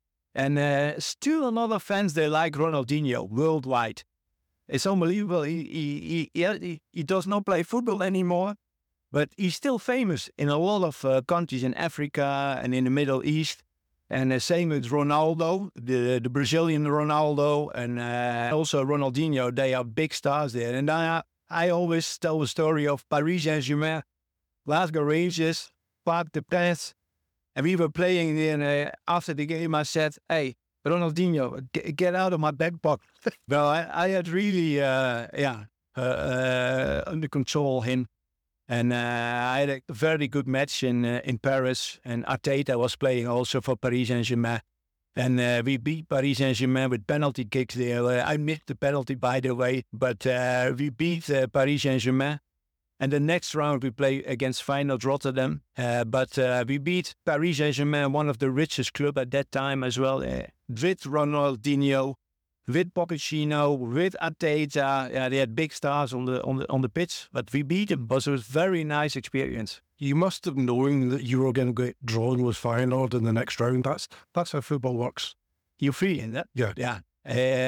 And uh, still a lot of fans, they like Ronaldinho worldwide. It's unbelievable. He, he, he, he, he does not play football anymore, but he's still famous in a lot of uh, countries in Africa and in the Middle East. And the same with Ronaldo, the, the Brazilian Ronaldo, and uh, also Ronaldinho. They are big stars there. And I... I always tell the story of Paris Saint-Germain, Glasgow Rangers, Parc des Princes, and we were playing there. And uh, after the game, I said, "Hey, Ronaldinho, g- get out of my back pocket." Well, I, I had really, uh, yeah, uh, uh, under control him, and uh, I had a very good match in uh, in Paris. And Arteta was playing also for Paris Saint-Germain. And uh, we beat Paris Saint-Germain with penalty kicks there. Uh, I missed the penalty, by the way, but uh, we beat uh, Paris Saint-Germain. And the next round we play against Feyenoord Rotterdam. Uh, but uh, we beat Paris Saint-Germain, one of the richest clubs at that time as well, uh, with Ronaldinho, with Pochettino, with Arteta. Yeah, they had big stars on the on the on the pitch, but we beat them. But it was a very nice experience. You must have known that you were going to get drawn with Feyenoord in the next round. That's that's how football works. You free in that? Yeah. Yeah. Uh,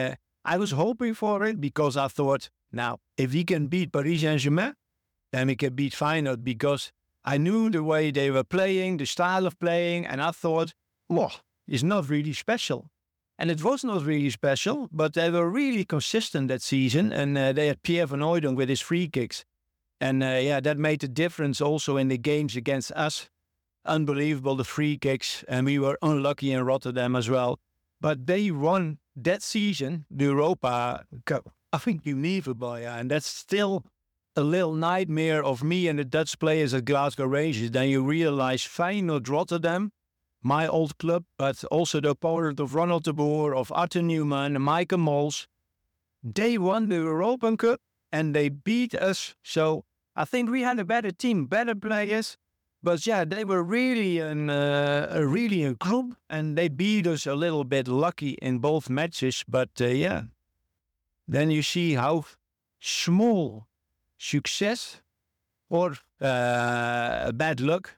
I was hoping for it because I thought, now, if we can beat Paris Saint-Germain, then we can beat Feyenoord, because I knew the way they were playing, the style of playing, and I thought, well, it's not really special. And it was not really special, but they were really consistent that season, and uh, they had Pierre van Hooijdonk with his free kicks. And uh, yeah, that made a difference also in the games against us. Unbelievable, the free kicks, and we were unlucky in Rotterdam as well. But they won that season, the Europa Cup. I think unbelievable, yeah, and that's still a little nightmare of me and the Dutch players at Glasgow Rangers. Then you realize Feyenoord Rotterdam, my old club, but also the opponent of Ronald de Boer, of Arthur Newman, and Michael Mols. They won the Europa Cup and they beat us. So I think we had a better team, better players. But yeah, they were really an, uh, a really a club, and they beat us a little bit lucky in both matches. But uh, yeah, then you see how small success or uh, bad luck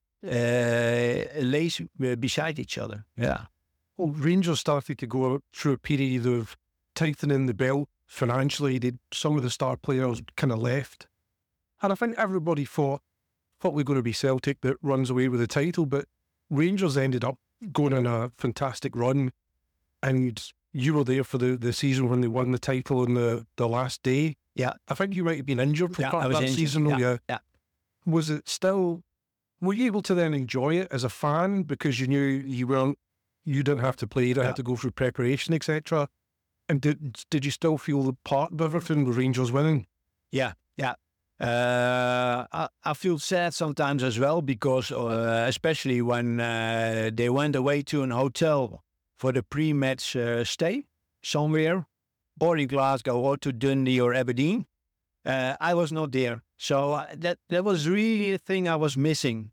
uh, lays beside each other. Yeah. Well, Rangers started to go through a period of tightening the belt financially. They, some of the star players kind of left. And I think everybody thought, thought we were going to be Celtic that runs away with the title, but Rangers ended up going on a fantastic run, and you were there for the, the season when they won the title on the, the last day. Yeah. I think you might have been injured for yeah, part I of was that injured. season. Yeah, yeah. yeah. Was it still, were you able to then enjoy it as a fan because you knew you weren't, you didn't have to play, you didn't Yeah. have to go through preparation, et cetera? And did did you still feel the part of everything with Rangers winning? Yeah, yeah. Uh, I, I feel sad sometimes as well, because uh, especially when uh, they went away to an hotel for the pre-match uh, stay somewhere, or in Glasgow, or to Dundee or Aberdeen. Uh, I was not there. So uh, that, that was really a thing I was missing.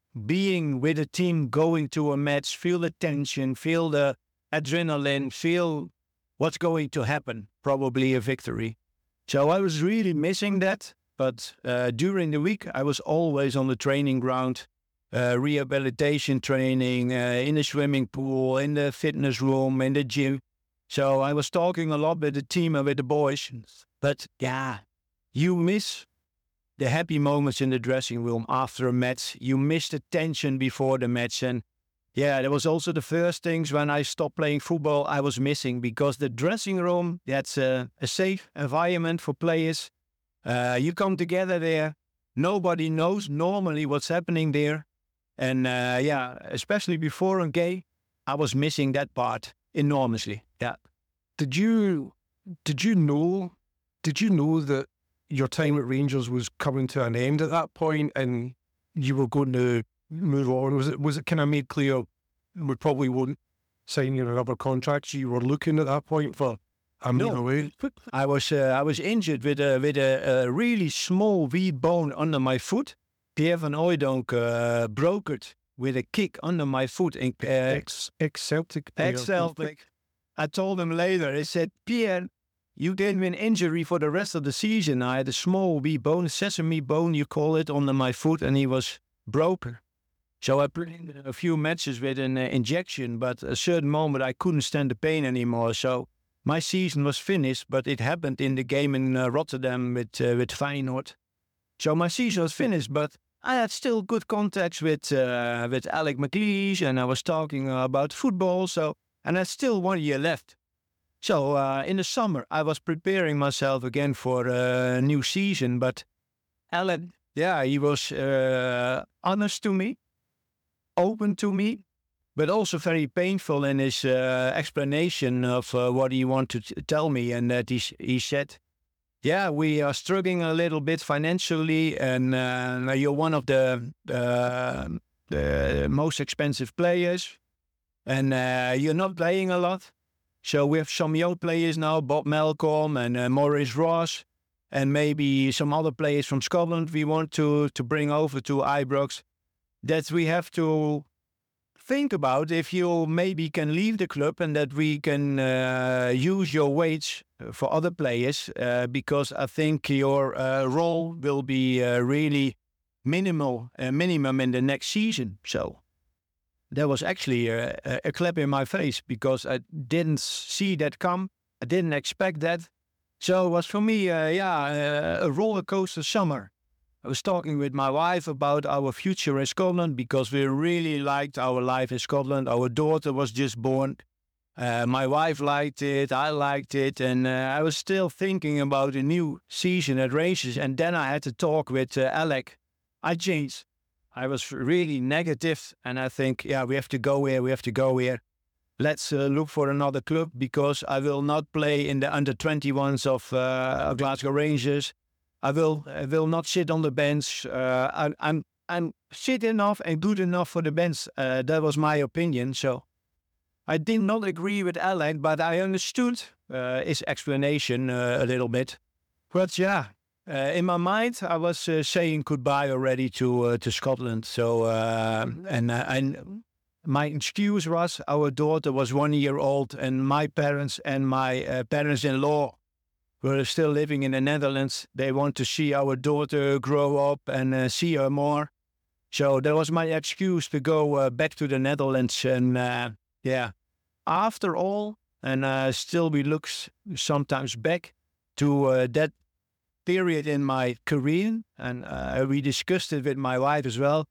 Being with a team, going to a match, feel the tension, feel the adrenaline, feel what's going to happen, probably a victory. So I was really missing that. But uh, during the week, I was always on the training ground, uh, rehabilitation training, uh, in the swimming pool, in the fitness room, in the gym. So I was talking a lot with the team and with the boys. But yeah, you miss the happy moments in the dressing room after a match. You miss the tension before the match. And yeah, that was also the first things when I stopped playing football I was missing, because the dressing room, that's a, a safe environment for players. Uh, you come together there. Nobody knows normally what's happening there. And uh, yeah, especially before a game, I was missing that part enormously. Yeah. Did you did you know did you know that your time at Rangers was coming to an end at that point and you were going to move on? Was it was it kind of made clear we probably won't sign you another contract? You were looking at that point for a move No. away? I was uh, I was injured with a with a, a really small wee bone under my foot. Pierre van Hooijdonk uh, broke it with a kick under my foot in uh, Ex ex Celtic. ex-Celtic. I told him later. I said, Pierre, you gave me an injury for the rest of the season. I had a small wee bone, sesame bone, you call it, under my foot, and he was broken. So I played in a few matches with an uh, injection, but at a certain moment I couldn't stand the pain anymore. So my season was finished, but it happened in the game in uh, Rotterdam with uh, with Feyenoord. So my season was finished, but I had still good contacts with uh, with Alec McLeish, and I was talking uh, about football. So and I had still one year left. So uh, in the summer, I was preparing myself again for a new season. But Alec, yeah, he was uh, honest to me, open to me, but also very painful in his uh, explanation of uh, what he wanted to tell me. And that he, he said, yeah, we are struggling a little bit financially, and uh, you're one of the, uh, the most expensive players, and uh, you're not playing a lot. So we have some young players now, Bob Malcolm and uh, Maurice Ross, and maybe some other players from Scotland we want to, to bring over to Ibrox, that we have to think about if you maybe can leave the club, and that we can uh, use your wage for other players, uh, because I think your uh, role will be uh, really minimal, uh, minimum in the next season. So that was actually a, a clap in my face, because I didn't see that come. I didn't expect that. So it was for me, uh, yeah, uh, a roller coaster summer. I was talking with my wife about our future in Scotland because we really liked our life in Scotland. Our daughter was just born. Uh, my wife liked it, I liked it, and uh, I was still thinking about a new season at Rangers. And then I had to talk with uh, Alec. I changed. I was really negative, and I think, yeah, we have to go here, we have to go here. Let's uh, look for another club because I will not play in the under twenty-ones of uh, Glasgow Rangers. I will I will not sit on the bench. Uh, I, I'm I'm fit enough and good enough for the bench. Uh, that was my opinion. So I did not agree with Alec, but I understood uh, his explanation uh, a little bit. But yeah, uh, in my mind, I was uh, saying goodbye already to uh, to Scotland. So uh, and uh, and my excuse was our daughter was one year old, and my parents and my uh, parents-in-law were still living in the Netherlands. They want to see our daughter grow up and uh, see her more. So that was my excuse to go uh, back to the Netherlands. And uh, yeah, after all, and uh, still we look sometimes back to uh, that period in my career, and uh, we discussed it with my wife as well.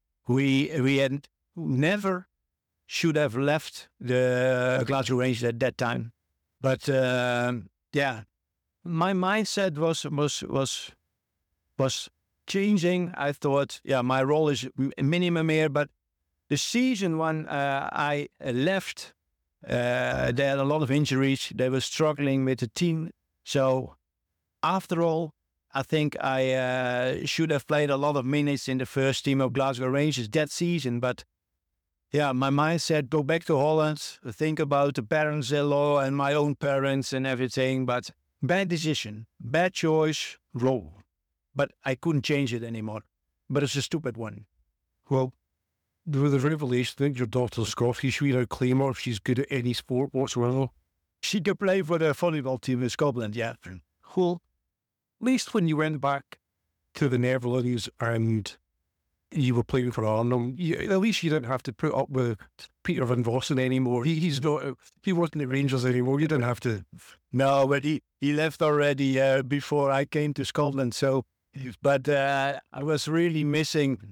We we had never should have left the Glasgow Rangers at that time, but uh, yeah, my mindset was was was was changing. I thought, yeah, my role is minimum here, but the season when uh, I left, uh, they had a lot of injuries. They were struggling with the team. So after all, I think I uh, should have played a lot of minutes in the first team of Glasgow Rangers that season. But yeah, my mindset, go back to Holland, think about the parents-in-law and my own parents and everything. But bad decision, bad choice, wrong. But I couldn't change it anymore. But it's a stupid one. Well, with the revelation that your daughter's Scottish, she without claim her if she's good at any sport whatsoever. She could play for the volleyball team in Scotland, yeah. Well, at least when you went back to the Netherlands and you were playing for Arnhem, you, at least you didn't have to put up with Peter Van Vossen anymore. He, he's not, he wasn't at Rangers anymore. You didn't have to. No, but he, he left already uh, before I came to Scotland. So, but uh, I was really missing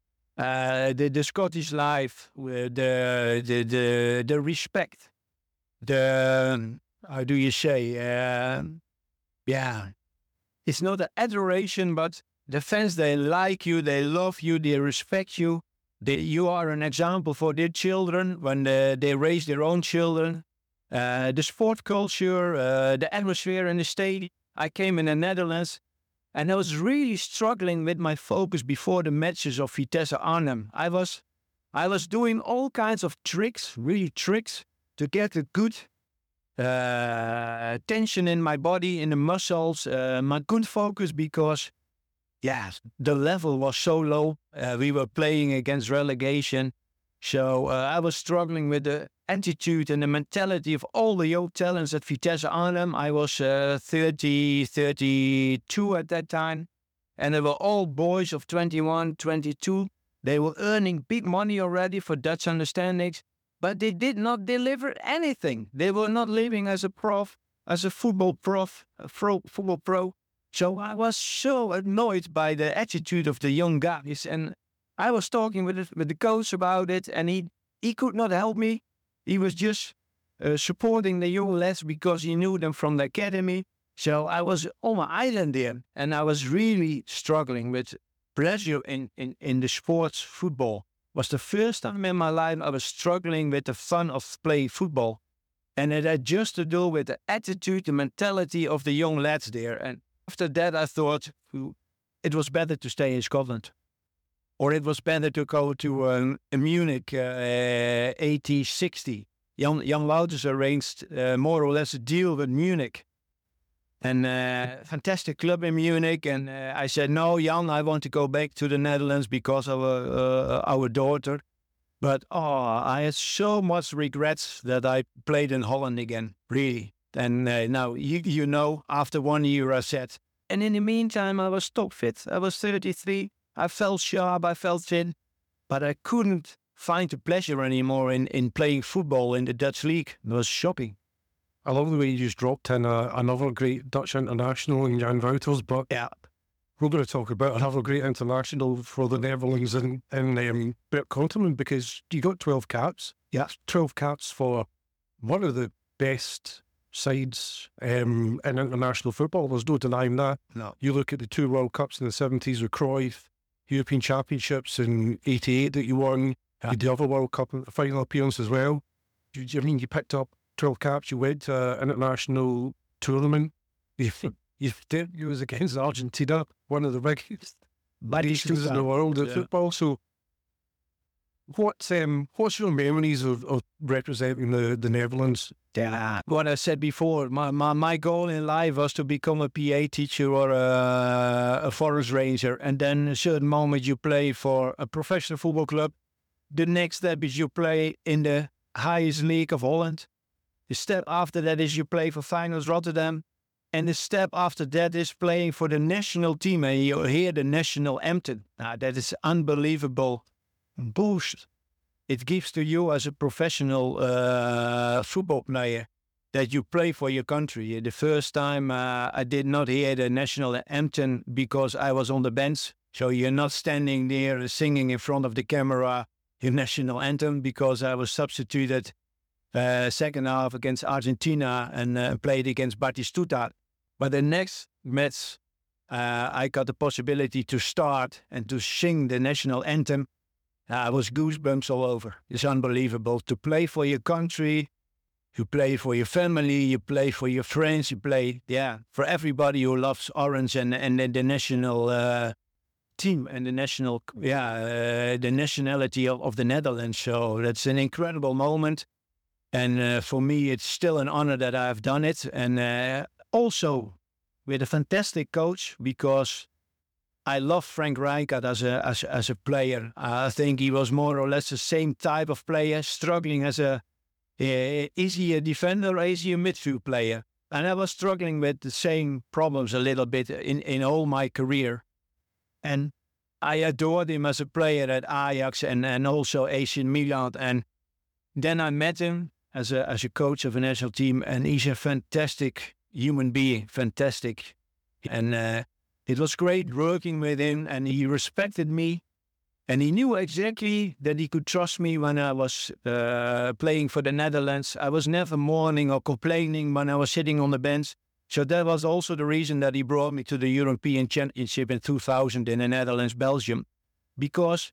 uh, the, the Scottish life, with the, the, the, the respect, the, how do you say, uh, yeah, it's not an adoration, but the fans, they like you, they love you, they respect you. They, you are an example for their children when they, they raise their own children. Uh, the sport culture, uh, the atmosphere in the stadium. I came in the Netherlands and I was really struggling with my focus before the matches of Vitesse Arnhem. I was, I was doing all kinds of tricks, really tricks, to get a good uh, tension in my body, in the muscles, uh, my good focus because, yeah, the level was so low. Uh, we were playing against relegation. So uh, I was struggling with the attitude and the mentality of all the young talents at Vitesse Arnhem. I was uh, thirty, thirty-two at that time. And they were all boys of twenty-one, twenty-two. They were earning big money already for Dutch understandings. But they did not deliver anything. They were not living as a prof, as a football prof, a pro, football pro. So I was so annoyed by the attitude of the young guys. And I was talking with, it, with the coach about it, and he, he could not help me. He was just uh, supporting the young lads because he knew them from the academy. So I was on my island there, and I was really struggling with pressure in, in, in the sports football. It was the first time in my life I was struggling with the fun of playing football. And it had just to do with the attitude, the mentality of the young lads there. And after that, I thought it was better to stay in Scotland. Or it was better to go to um, Munich, uh, eighty sixty. Jan, Jan Wouters arranged uh, more or less a deal with Munich. And uh, fantastic club in Munich. And uh, I said, no, Jan, I want to go back to the Netherlands because of uh, uh, our daughter. But oh, I had so much regrets that I played in Holland again, really. And uh, now, you, you know, after one year I said, and in the meantime, I was top fit. I was thirty-three. I felt sharp, I felt thin. But I couldn't find the pleasure anymore in, in playing football in the Dutch league. It was shocking. I love the way you just dropped in a, another great Dutch international in Jan Wouters, but Yeah. we're going to talk about another great international for the Netherlands in, in um, Bert Konteman, because you got twelve caps. Yeah. twelve caps for one of the best sides um, in international football. There's no denying that. No. You look at the two World Cups in the seventies with Cruyff, European Championships in eighty-eight that you won, Yeah. you did the other World Cup final appearance as well. You, I mean, you picked up twelve caps, you went to an international tournament. You, you did, you was against Argentina, one of the biggest nations in the world of Yeah. football. So what's, um, what's your memories of, of representing the, the Netherlands? Yeah, what I said before, my, my, my goal in life was to become a P A teacher or a, a forest ranger. And then a certain moment you play for a professional football club. The next step is you play in the highest league of Holland. The step after that is you play for Feyenoord Rotterdam. And the step after that is playing for the national team. And you hear the national anthem. Now, that is unbelievable boost it gives to you as a professional uh, football player that you play for your country. The first time uh, I did not hear the national anthem because I was on the bench. So you're not standing there singing in front of the camera your national anthem, because I was substituted uh, second half against Argentina and uh, played against Batistuta. But the next match, uh, I got the possibility to start and to sing the national anthem. I was goosebumps all over. It's unbelievable to play for your country. You play for your family. You play for your friends. You play, yeah, for everybody who loves orange and and the, the national uh, team and the national, yeah, uh, the nationality of, of the Netherlands. So that's an incredible moment, and uh, for me, it's still an honor that I've done it, and uh, also with a fantastic coach, because I love Frank Rijkaard as a as as a player. I think he was more or less the same type of player, struggling as a uh, is he a defender or is he a midfield player? And I was struggling with the same problems a little bit in in all my career. And I adored him as a player at Ajax and and also A C Milan. And then I met him as a as a coach of a national team, and he's a fantastic human being, fantastic, and. Uh, It was great working with him, and he respected me, and he knew exactly that he could trust me when I was uh, playing for the Netherlands. I was never mourning or complaining when I was sitting on the bench. So that was also the reason that he brought me to the European Championship in two thousand in the Netherlands, Belgium, because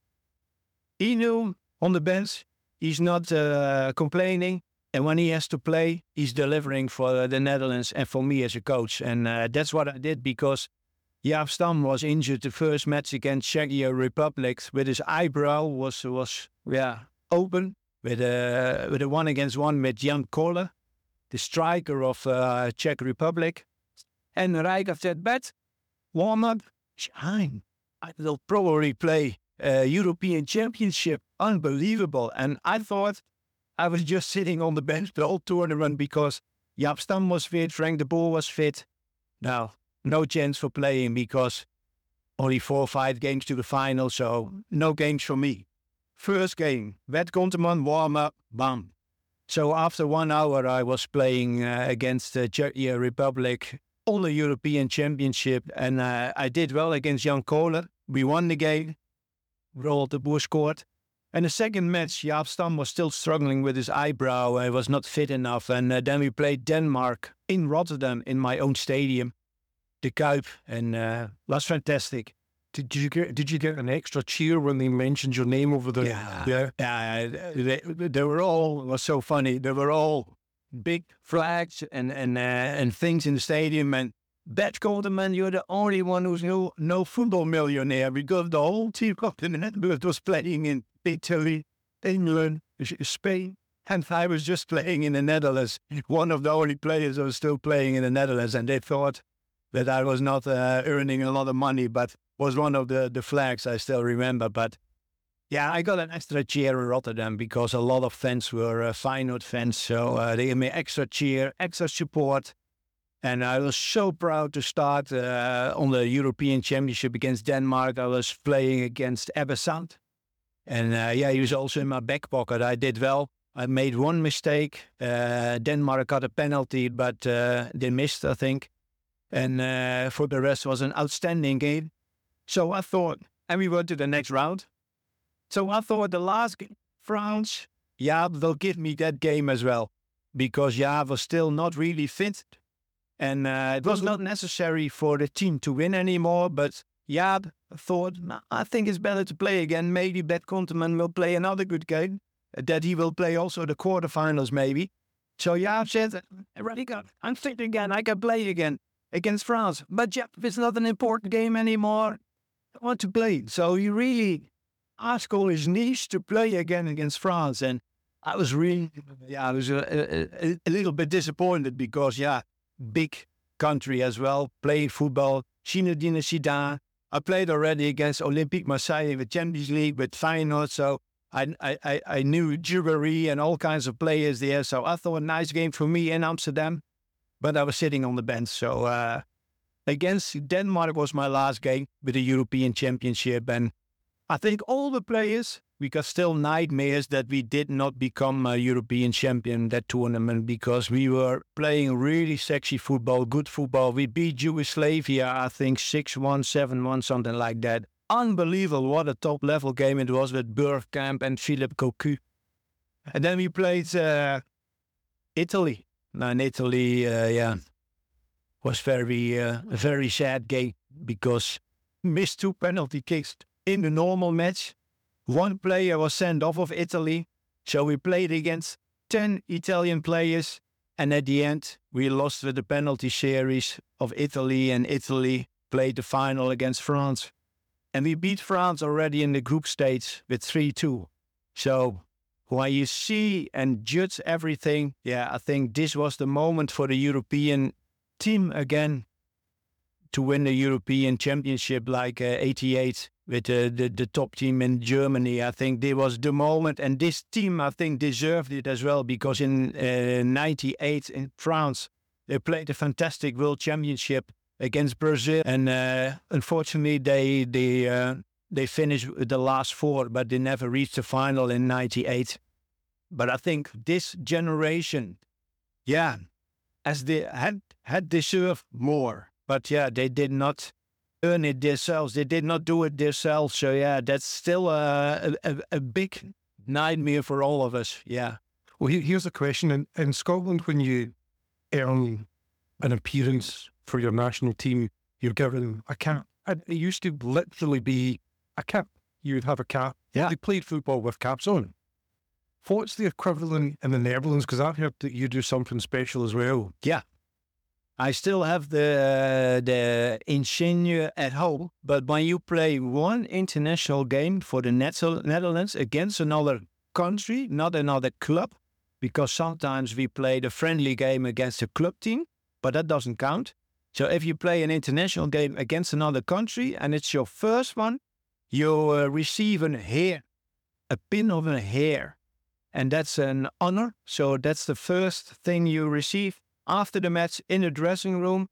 he knew on the bench he's not uh, complaining, and when he has to play, he's delivering for the Netherlands and for me as a coach. And uh, that's what I did, because Jaap Stam was injured the first match against Czech Republic, with his eyebrow was was yeah open with a with a one against one with Jan Koller, the striker of uh, Czech Republic, and Rijkaard said, "Bet, warm up, shine. I will probably play uh, European Championship." Unbelievable, and I thought I was just sitting on the bench the whole tournament because Jaap Stam was fit, Frank de Boer was fit. Now. No chance for playing, because only four or five games to the final, so no games for me. First game, Bert Konteman, warm up, bam. So after one hour I was playing uh, against the Czech Republic on the European Championship, and uh, I did well against Jan Koller. We won the game, Roald de Boer scored. And the second match, Jaap Stam was still struggling with his eyebrow, I was not fit enough, and uh, then we played Denmark in Rotterdam in my own stadium. The Kuip, and uh, was fantastic. Did you get Did you get an extra cheer when they mentioned your name over the? Yeah, yeah. yeah. They, they were all, it was so funny. They were all big flags and and uh, and things in the stadium. And Bert Konteman, you're the only one who's no no football millionaire, because the whole team of the Netherlands was playing in Italy, England, Spain, and I was just playing in the Netherlands. One of the only players who was still playing in the Netherlands, and they thought that I was not uh, earning a lot of money, but was one of the, the flags I still remember. But yeah, I got an extra cheer in Rotterdam because a lot of fans were uh, Feyenoord fans. So uh, they gave me extra cheer, extra support. And I was so proud to start uh, on the European Championship against Denmark. I was playing against Ebbe Sand. And uh, yeah, he was also in my back pocket. I did well. I made one mistake. Uh, Denmark got a penalty, but uh, they missed, I think. And uh, for the rest, it was an outstanding game. So I thought, and we went to the next round. So I thought the last game, France, Jaap will give me that game as well. Because Jaap was still not really fit. And uh, it was not necessary for the team to win anymore. But Jaap thought, nah, I think it's better to play again. Maybe Bert Konteman will play another good game. That he will play also the quarterfinals maybe. So Jaap said, Radica, I'm fit again. I can play again against France. But Jaap, it's not an important game anymore. I want to play. So he really asked all his knees to play again against France. And I was really, yeah, I was a, a, a little bit disappointed because, yeah, big country as well, playing football. Zinedine Zidane. I played already against Olympique Marseille with Champions League, with Feyenoord. So I, I, I knew Jubbery and all kinds of players there. So I thought a nice game for me in Amsterdam. But I was sitting on the bench. So uh, against Denmark was my last game with the European Championship. And I think all the players, we got still nightmares that we did not become a European champion that tournament because we were playing really sexy football, good football. We beat Yugoslavia, I think six one, seven one, something like that. Unbelievable what a top level game it was with Bergkamp and Philippe Cocu. And then we played uh, Italy. Now in Italy, uh, yeah, was very, uh, a very sad game because missed two penalty kicks in the normal match. One player was sent off of Italy. So we played against ten Italian players. And at the end, we lost with the penalty series of Italy. And Italy played the final against France. And we beat France already in the group stage with three two. So when you see and judge everything, yeah, I think this was the moment for the European team again to win the European Championship like uh, eighty-eight with uh, the, the top team in Germany. I think this was the moment. And this team, I think, deserved it as well because in uh, ninety-eight in France, they played a fantastic World Championship against Brazil, and uh, unfortunately they they uh, they finished the last four, but they never reached the final in ninety-eight. But I think this generation, yeah, as they had had deserved more, but yeah, they did not earn it themselves. They did not do it themselves. So yeah, that's still a a, a big nightmare for all of us. Yeah. Well, here's a question: in, in Scotland, when you earn an appearance for your national team, you're given a cap. And it used to literally be a cap. You'd have a cap. Yeah. They played football with caps on. What's the equivalent in the Netherlands? Because I've heard that you do something special as well. Yeah. I still have the uh, the insignia at home, but when you play one international game for the Netherlands against another country, not another club, because sometimes we play the friendly game against a club team, but that doesn't count. So if you play an international game against another country and it's your first one, you uh, receive a hair, a pin of a hair. And that's an honor. So that's the first thing you receive. After the match in the dressing room,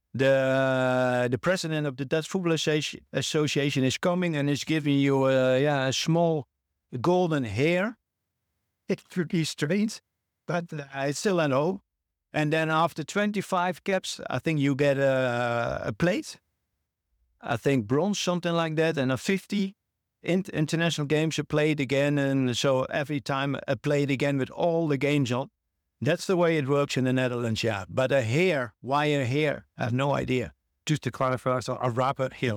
the the president of the Dutch Football Association is coming and is giving you a, yeah, a small golden hair. It's pretty strange, but uh, it's still an O. And then after twenty-five caps, I think you get a, a plate. I think bronze, something like that, and a fifty in, international games you played again. And so every time I played again with all the games on. That's the way it works in the Netherlands, yeah. But a hair, why a hair? I have no idea. Just to clarify, so a rabbit hair.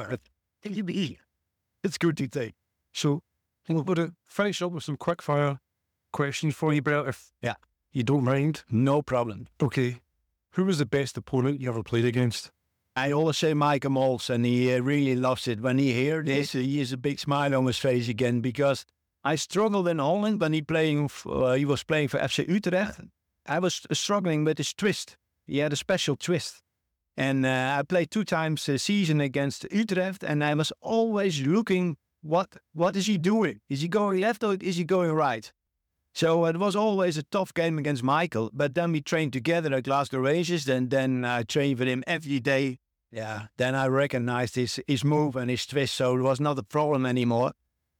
It's good to take. So we're going to finish up with some quick fire questions for you, Brett, if yeah. you don't mind. No problem. Okay. Who was the best opponent you ever played against? I always say Michael Mols, and he uh, really loves it. When he hears this, he has a big smile on his face again, because I struggled in Holland when he playing. Uh, he was playing for F C Utrecht. I was struggling with his twist. He had a special twist. And uh, I played two times a season against Utrecht, and I was always looking, what what is he doing? Is he going left or is he going right? So it was always a tough game against Michael. But then we trained together at Glasgow Rangers, and then I trained with him every day. Yeah, then I recognized his, his move and his twist, so it was not a problem anymore.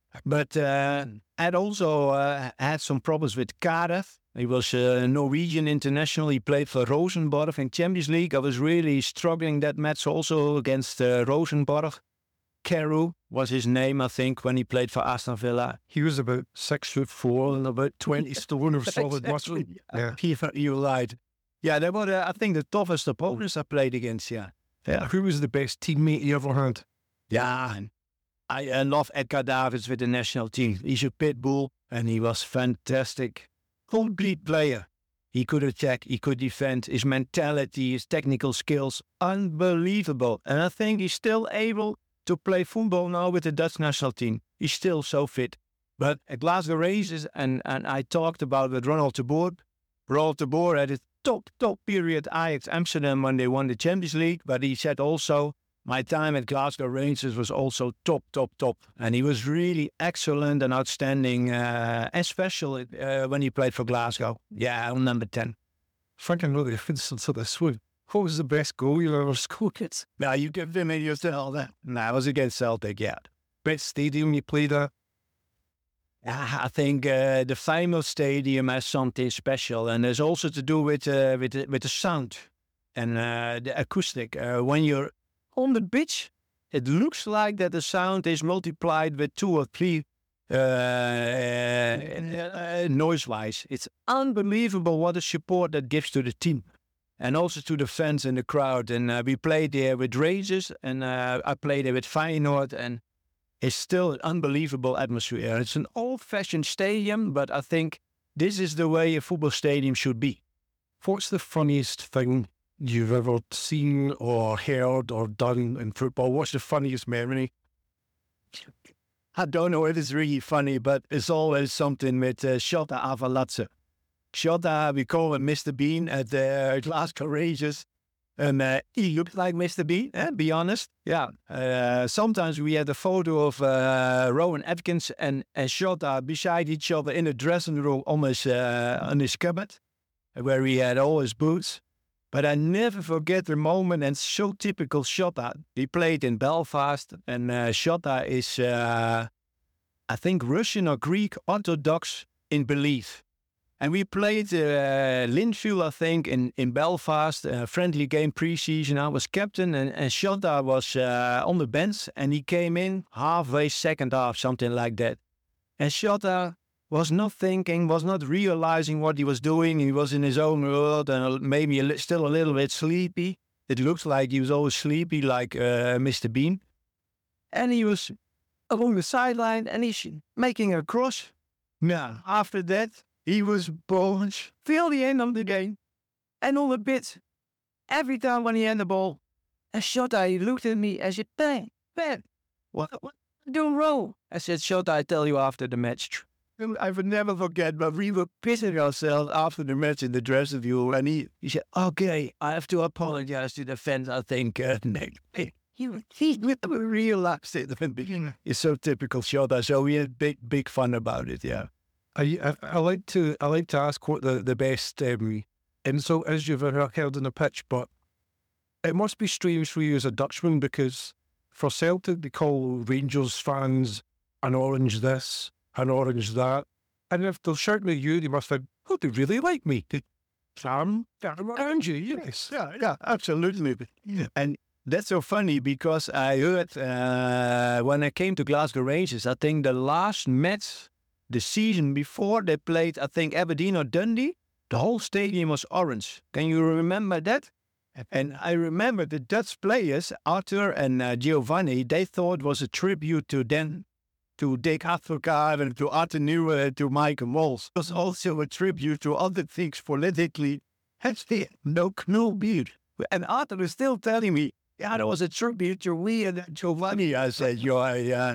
But uh, I'd also uh, had some problems with Karev. He was a Norwegian international. He played for Rosenborg in Champions League. I was really struggling that match also against uh, Rosenborg. Carew was his name, I think, when he played for Aston Villa. He was about six foot four and about twenty stone of solid muscle. Yeah, you're right. Yeah, they were, uh, I think, the toughest opponents I played against, yeah. Yeah. Who was the best teammate you ever had? Yeah, I uh, love Edgar Davids with the national team. He's a pit bull, and he was fantastic. Complete player. He could attack, he could defend. His mentality, his technical skills, unbelievable. And I think he's still able to play football now with the Dutch national team. He's still so fit. But at Glasgow Rangers, and, and I talked about with Ronald de Boer. Ronald de Boer had a top, top period at Ajax Amsterdam when they won the Champions League. But he said also, my time at Glasgow Rangers was also top, top, top. And he was really excellent and outstanding, uh, and special uh, when he played for Glasgow. Yeah, on number ten. Frank, I know the offense to this one. What was the best goal you ever scored? Now, you give him in yourself that. No, I was against Celtic, yeah. Best stadium you played at? I think uh, the famous stadium has something special, and it's also to do with uh, with the, with the sound and uh, the acoustic. Uh, when you're on the pitch, it looks like that the sound is multiplied with two or three uh, uh, noise-wise. It's unbelievable what a support that gives to the team, and also to the fans in the crowd. And uh, we played there with Rangers, and uh, I played there with Feyenoord, and it's still an unbelievable atmosphere. It's an old-fashioned stadium, but I think this is the way a football stadium should be. What's the funniest thing you've ever seen or heard or done in football? What's the funniest memory? I don't know if it's really funny, but it's always something with uh, Shota Avalatse. Shota, we call him Mister Bean at the uh, Glasgow Rangers. And uh, he looked like Mister Bean, eh, be honest. Yeah. Uh, sometimes we had a photo of uh, Rowan Atkins and, and Shota beside each other in the dressing room on his, uh, on his cupboard, where he had all his boots. But I never forget the moment, and so typical Shota. He played in Belfast, and uh, Shota is, uh, I think, Russian or Greek Orthodox in belief. And we played uh, Linfield, I think, in, in Belfast, a friendly game pre-season. I was captain, and, and Shota was uh, on the bench, and he came in halfway second half, something like that. And Shota was not thinking, was not realizing what he was doing. He was in his own world and maybe a li- still a little bit sleepy. It looks like he was always sleepy, like uh, Mister Bean. And he was along the sideline, and he's making a cross. Now, after that, he was born till the end of the game. And on the pitch, every time when he had the ball, and Shota, he looked at me and said, "Bang, bang, what, what doing wrong?" I said, "Shota, I tell you after the match." I would never forget, but we were pissing ourselves after the match in the dressing room, and he, he said, "Okay, I have to apologize to the fans, I think." Uh, he, he realized it in the beginning. It's so typical Shota, so we had big, big fun about it, yeah. I, I, I like to I like to ask what the, the best um, insult is you've ever heard on the pitch, but it must be strange for you as a Dutchman, because for Celtic they call Rangers fans an orange this, an orange that, and if they'll shout at you, they must think, "Oh, they really like me. They, I'm, I'm around you, yes." Yeah, yeah, absolutely. Yeah. And that's so funny, because I heard uh, when I came to Glasgow Rangers, I think the last match the season before they played, I think, Aberdeen or Dundee, the whole stadium was orange. Can you remember that? And I remember the Dutch players, Arthur and uh, Giovanni, they thought it was a tribute to them, to Dick Advocaat and to Arthur Nieuwe and to Michael Mols. It was also a tribute to other things politically. And they had no clue about. And Arthur was still telling me, "Yeah, that was a tribute to me and Giovanni." I said, "You're uh,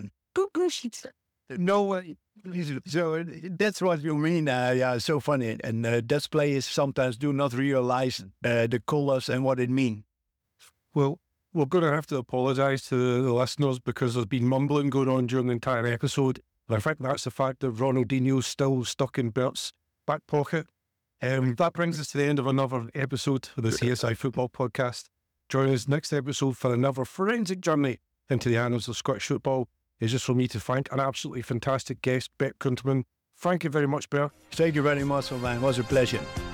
no way." So that's what you mean. Uh, yeah, so funny. And uh, Dutch players sometimes do not realize uh, the colours and what it means. Well, we're going to have to apologise to the, the listeners, because there's been mumbling going on during the entire episode. And I think that's the fact that Ronaldinho's still stuck in Bert's back pocket. Um, that brings us to the end of another episode of the C S I Football Podcast. Join us next episode for another forensic journey into the annals of Scottish football. is just for me to thank an absolutely fantastic guest, Bert Kunterman. Thank you very much, Bert. Thank you very much, man. It was a pleasure.